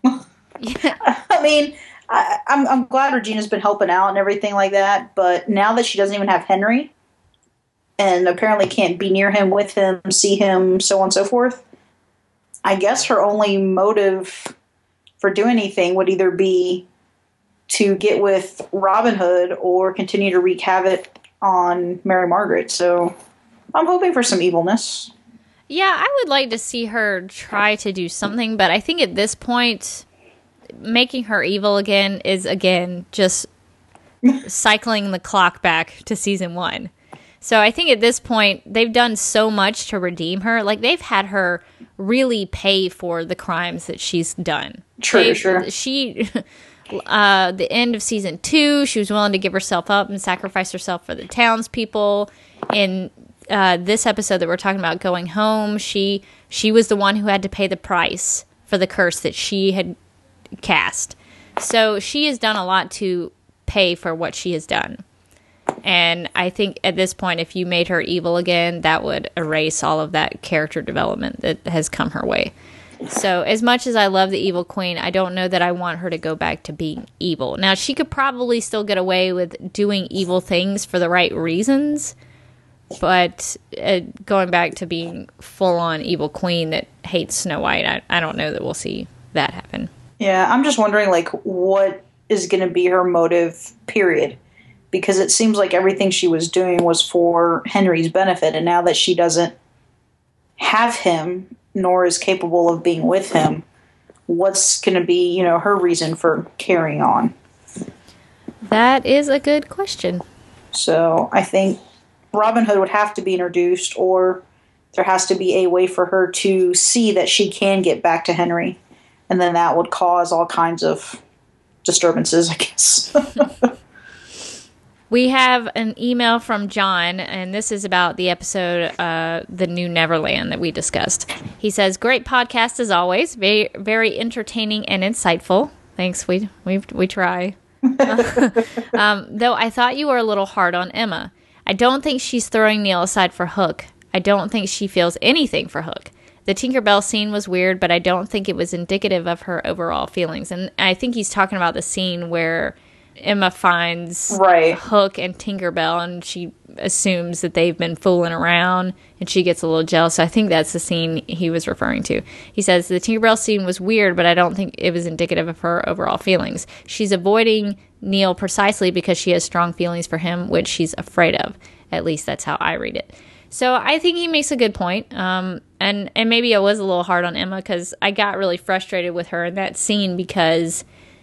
S1: Yeah.
S2: I mean, I, I'm, I'm glad Regina's been helping out and everything like that, but now that she doesn't even have Henry, and apparently can't be near him, with him, see him, so on and so forth, I guess her only motive for doing anything would either be to get with Robin Hood or continue to wreak havoc on Mary Margaret. So I'm hoping for some evilness.
S1: Yeah, I would like to see her try to do something, but I think at this point, making her evil again is, again, just cycling the clock back to season one. So I think at this point, they've done so much to redeem her. Like, they've had her really pay for the crimes that she's done.
S2: True,
S1: They've,
S2: sure.
S1: She, uh, the end of season two, she was willing to give herself up and sacrifice herself for the townspeople. In uh, this episode that we're talking about, Going Home, she she was the one who had to pay the price for the curse that she had cast. So she has done a lot to pay for what she has done. And I think at this point, if you made her evil again, that would erase all of that character development that has come her way. So as much as I love the Evil Queen, I don't know that I want her to go back to being evil. Now, she could probably still get away with doing evil things for the right reasons, but uh, going back to being full-on Evil Queen that hates Snow White, I, I don't know that we'll see that happen.
S2: Yeah, I'm just wondering, like, what is going to be her motive, period. Because it seems like everything she was doing was for Henry's benefit, and now that she doesn't have him, nor is capable of being with him, what's going to be, you know, her reason for carrying on?
S1: That is a good question.
S2: So I think Robin Hood would have to be introduced, or there has to be a way for her to see that she can get back to Henry, and then that would cause all kinds of disturbances, I guess.
S1: We have an email from John, and this is about the episode, uh, The New Neverland, that we discussed. He says, great podcast as always, very, very entertaining and insightful. Thanks, we we we try. um, though I thought you were a little hard on Emma. I don't think she's throwing Neil aside for Hook. I don't think she feels anything for Hook. The Tinkerbell scene was weird, but I don't think it was indicative of her overall feelings. And I think he's talking about the scene where Emma finds
S2: right.
S1: Hook and Tinkerbell, and she assumes that they've been fooling around, and she gets a little jealous. So I think that's the scene he was referring to. He says, the Tinkerbell scene was weird, but I don't think it was indicative of her overall feelings. She's avoiding Neil precisely because she has strong feelings for him, which she's afraid of. At least that's how I read it. So I think he makes a good point. Um, and, and maybe I was a little hard on Emma because I got really frustrated with her in that scene because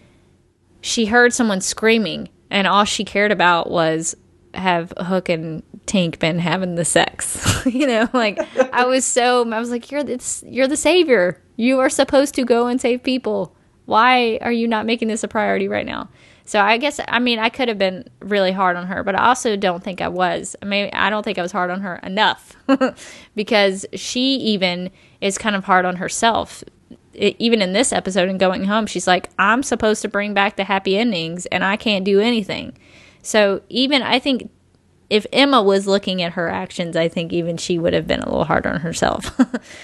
S1: she heard someone screaming and all she cared about was have Hook and Tink been having the sex. You know, like I was so, I was like, you're the, you're the savior. You are supposed to go and save people. Why are you not making this a priority right now? So I guess, I mean, I could have been really hard on her, but I also don't think I was. I mean, I don't think I was hard on her enough because she even is kind of hard on herself. It, even in this episode and Going Home, she's like, I'm supposed to bring back the happy endings and I can't do anything. So even, I think if Emma was looking at her actions, I think even she would have been a little hard on herself.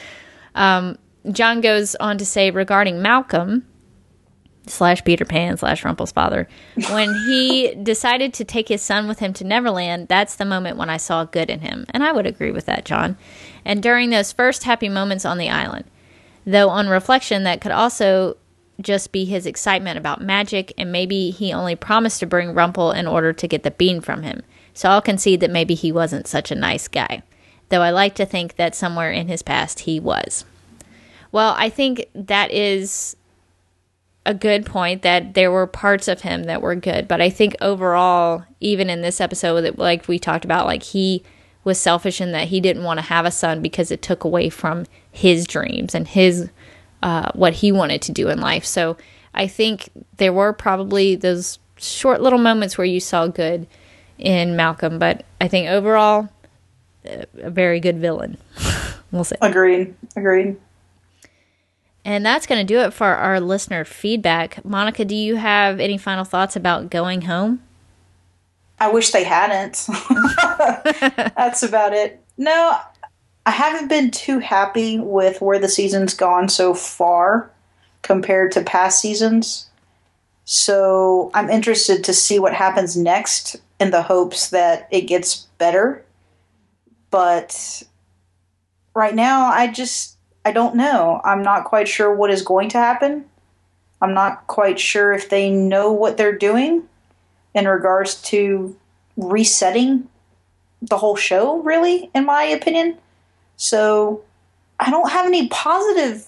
S1: um, John goes on to say regarding Malcolm, slash Peter Pan slash Rumple's father, when he decided to take his son with him to Neverland, that's the moment when I saw good in him. And I would agree with that, John. And during those first happy moments on the island, though on reflection, that could also just be his excitement about magic, and maybe he only promised to bring Rumple in order to get the bean from him. So I'll concede that maybe he wasn't such a nice guy, though I like to think that somewhere in his past he was. Well, I think that is a good point, that there were parts of him that were good, but I think overall, even in this episode, like we talked about, like he was selfish in that he didn't want to have a son because it took away from his dreams and his uh, what he wanted to do in life. So I think there were probably those short little moments where you saw good in Malcolm, but I think overall, a very good villain. We'll see.
S2: Agreed. Agreed.
S1: And that's going to do it for our listener feedback. Monica, do you have any final thoughts about Going Home?
S2: I wish they hadn't. That's about it. No, I haven't been too happy with where the season's gone so far compared to past seasons. So I'm interested to see what happens next in the hopes that it gets better. But right now, I just... I don't know. I'm not quite sure what is going to happen. I'm not quite sure if they know what they're doing in regards to resetting the whole show, really, in my opinion. So I don't have any positive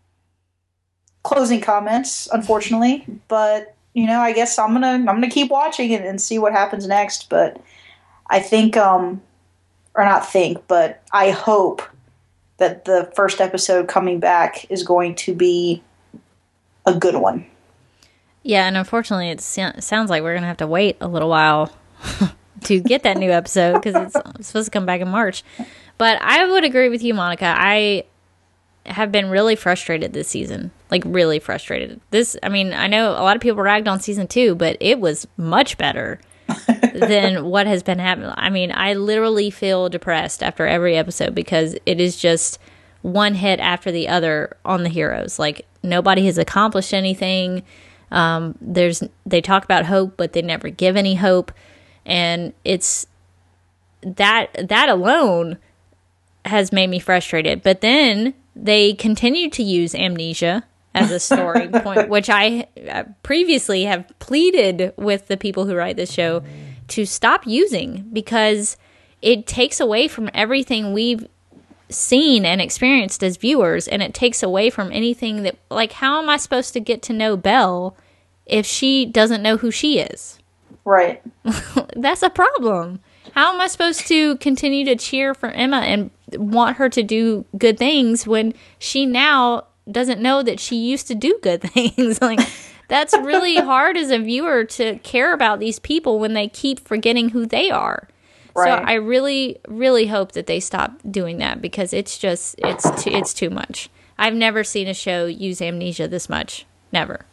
S2: closing comments, unfortunately. But, you know, I guess I'm gonna I'm gonna keep watching and, and see what happens next. But I think, um, or not think, but I hope that the first episode coming back is going to be a good one.
S1: Yeah, and unfortunately, it so- sounds like we're going to have to wait a little while to get that new episode because it's, it's supposed to come back in March. But I would agree with you, Monica. I have been really frustrated this season. Like, really frustrated. This, I mean, I know a lot of people ragged on season two, but it was much better than what has been happening. I mean, I literally feel depressed after every episode because it is just one hit after the other on the heroes. Like, nobody has accomplished anything. Um, there's they talk about hope, but they never give any hope, and it's that that alone has made me frustrated. But then they continue to use amnesia as a story point, which I previously have pleaded with the people who write this show to stop using because it takes away from everything we've seen and experienced as viewers, and it takes away from anything that, like, how am I supposed to get to know Belle if she doesn't know who she is?
S2: Right.
S1: That's a problem. How am I supposed to continue to cheer for Emma and want her to do good things when she now doesn't know that she used to do good things? Like, that's really hard as a viewer to care about these people when they keep forgetting who they are. Right. So I really, really hope that they stop doing that because it's just, it's too, it's too much. I've never seen a show use amnesia this much. Never.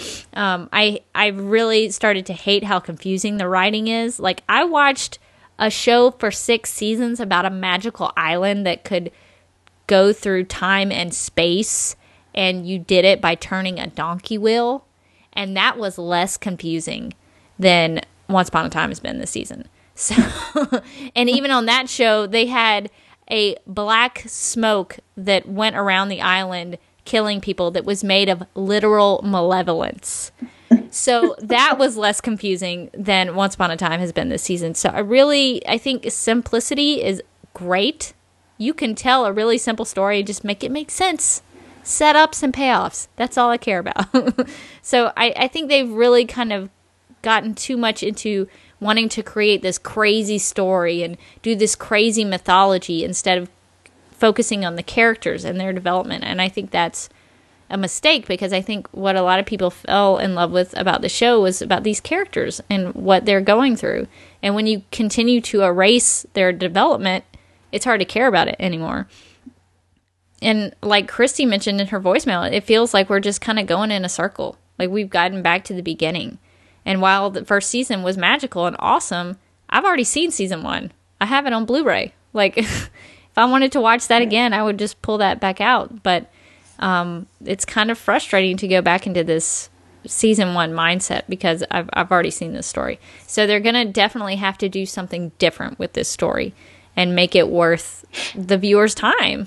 S1: um, I I really started to hate how confusing the writing is. Like, I watched a show for six seasons about a magical island that could go through time and space, and you did it by turning a donkey wheel, and that was less confusing than Once Upon a Time has been this season. So, and even on that show, they had a black smoke that went around the island killing people that was made of literal malevolence. So that was less confusing than Once Upon a Time has been this season. So I really, I think simplicity is great. You can tell a really simple story, just make it make sense. Setups and payoffs. That's all I care about. So I, I think they've really kind of gotten too much into wanting to create this crazy story and do this crazy mythology instead of focusing on the characters and their development. And I think that's a mistake, because I think what a lot of people fell in love with about the show was about these characters and what they're going through. And when you continue to erase their development, it's hard to care about it anymore. And like Christy mentioned in her voicemail, it feels like we're just kind of going in a circle. Like, we've gotten back to the beginning. And while the first season was magical and awesome, I've already seen season one. I have it on Blu-ray. Like, if I wanted to watch that again, I would just pull that back out. But um, it's kind of frustrating to go back into this season one mindset, because I've I've already seen this story. So they're going to definitely have to do something different with this story and make it worth the viewer's time.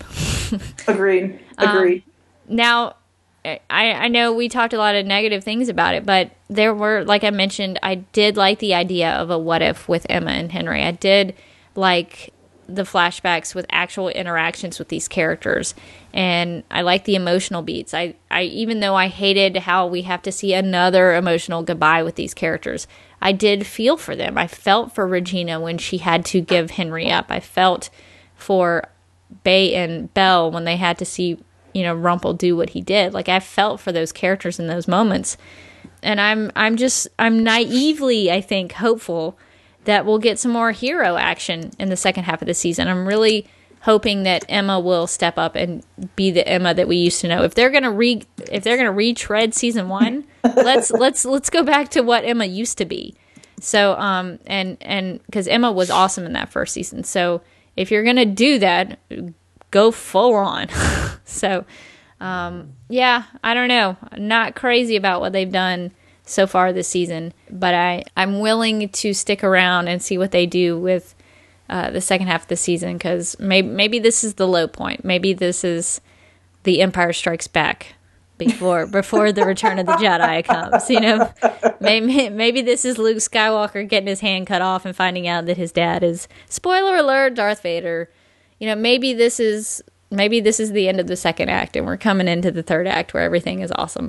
S2: Agreed. Agreed.
S1: Um, now, I, I know we talked a lot of negative things about it, but there were, like I mentioned, I did like the idea of a what if with Emma and Henry. I did like the flashbacks with actual interactions with these characters, and I like the emotional beats. I, I even though I hated how we have to see another emotional goodbye with these characters, I did feel for them. I felt for Regina when she had to give Henry up. I felt for Bay and Belle when they had to see, you know, Rumpel do what he did. Like, I felt for those characters in those moments. And I'm I'm just, I'm naively, I think, hopeful that we'll get some more hero action in the second half of the season. I'm really hoping that Emma will step up and be the Emma that we used to know. If they're gonna re if they're gonna retread season one, let's let's let's go back to what Emma used to be. So um and and because Emma was awesome in that first season. So if you're gonna do that, go full on. So um yeah, I don't know. Not crazy about what they've done so far this season, but I, I'm willing to stick around and see what they do with uh, the second half of the season, because maybe, maybe this is the low point. Maybe this is the Empire Strikes Back before before the Return of the Jedi comes. You know, maybe maybe this is Luke Skywalker getting his hand cut off and finding out that his dad is, spoiler alert, Darth Vader. You know, maybe this is maybe this is the end of the second act, and we're coming into the third act where everything is awesome.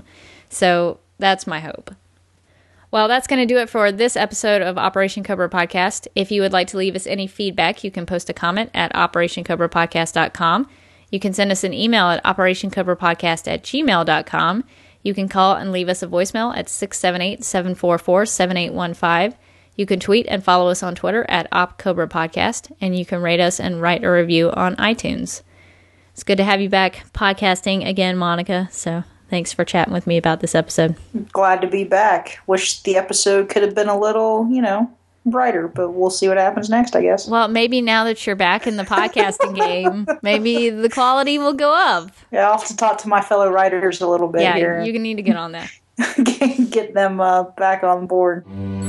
S1: So that's my hope. Well, that's going to do it for this episode of Operation Cobra Podcast. If you would like to leave us any feedback, you can post a comment at operation cobra podcast dot com. You can send us an email at operation cobra podcast at gmail dot com. You can call and leave us a voicemail at six seven eight, seven four four, seven eight one five. You can tweet and follow us on Twitter at OpCobraPodcast, and you can rate us and write a review on iTunes. It's good to have you back podcasting again, Monica, so thanks for chatting with me about this episode.
S2: Glad to be back. Wish the episode could have been a little, you know, brighter, but we'll see what happens next, I guess.
S1: Well, maybe now that you're back in the podcasting game, maybe the quality will go up.
S2: Yeah, I'll have to talk to my fellow writers a little bit
S1: yeah,
S2: here.
S1: Yeah, you need to get on that.
S2: Get them uh, back on board.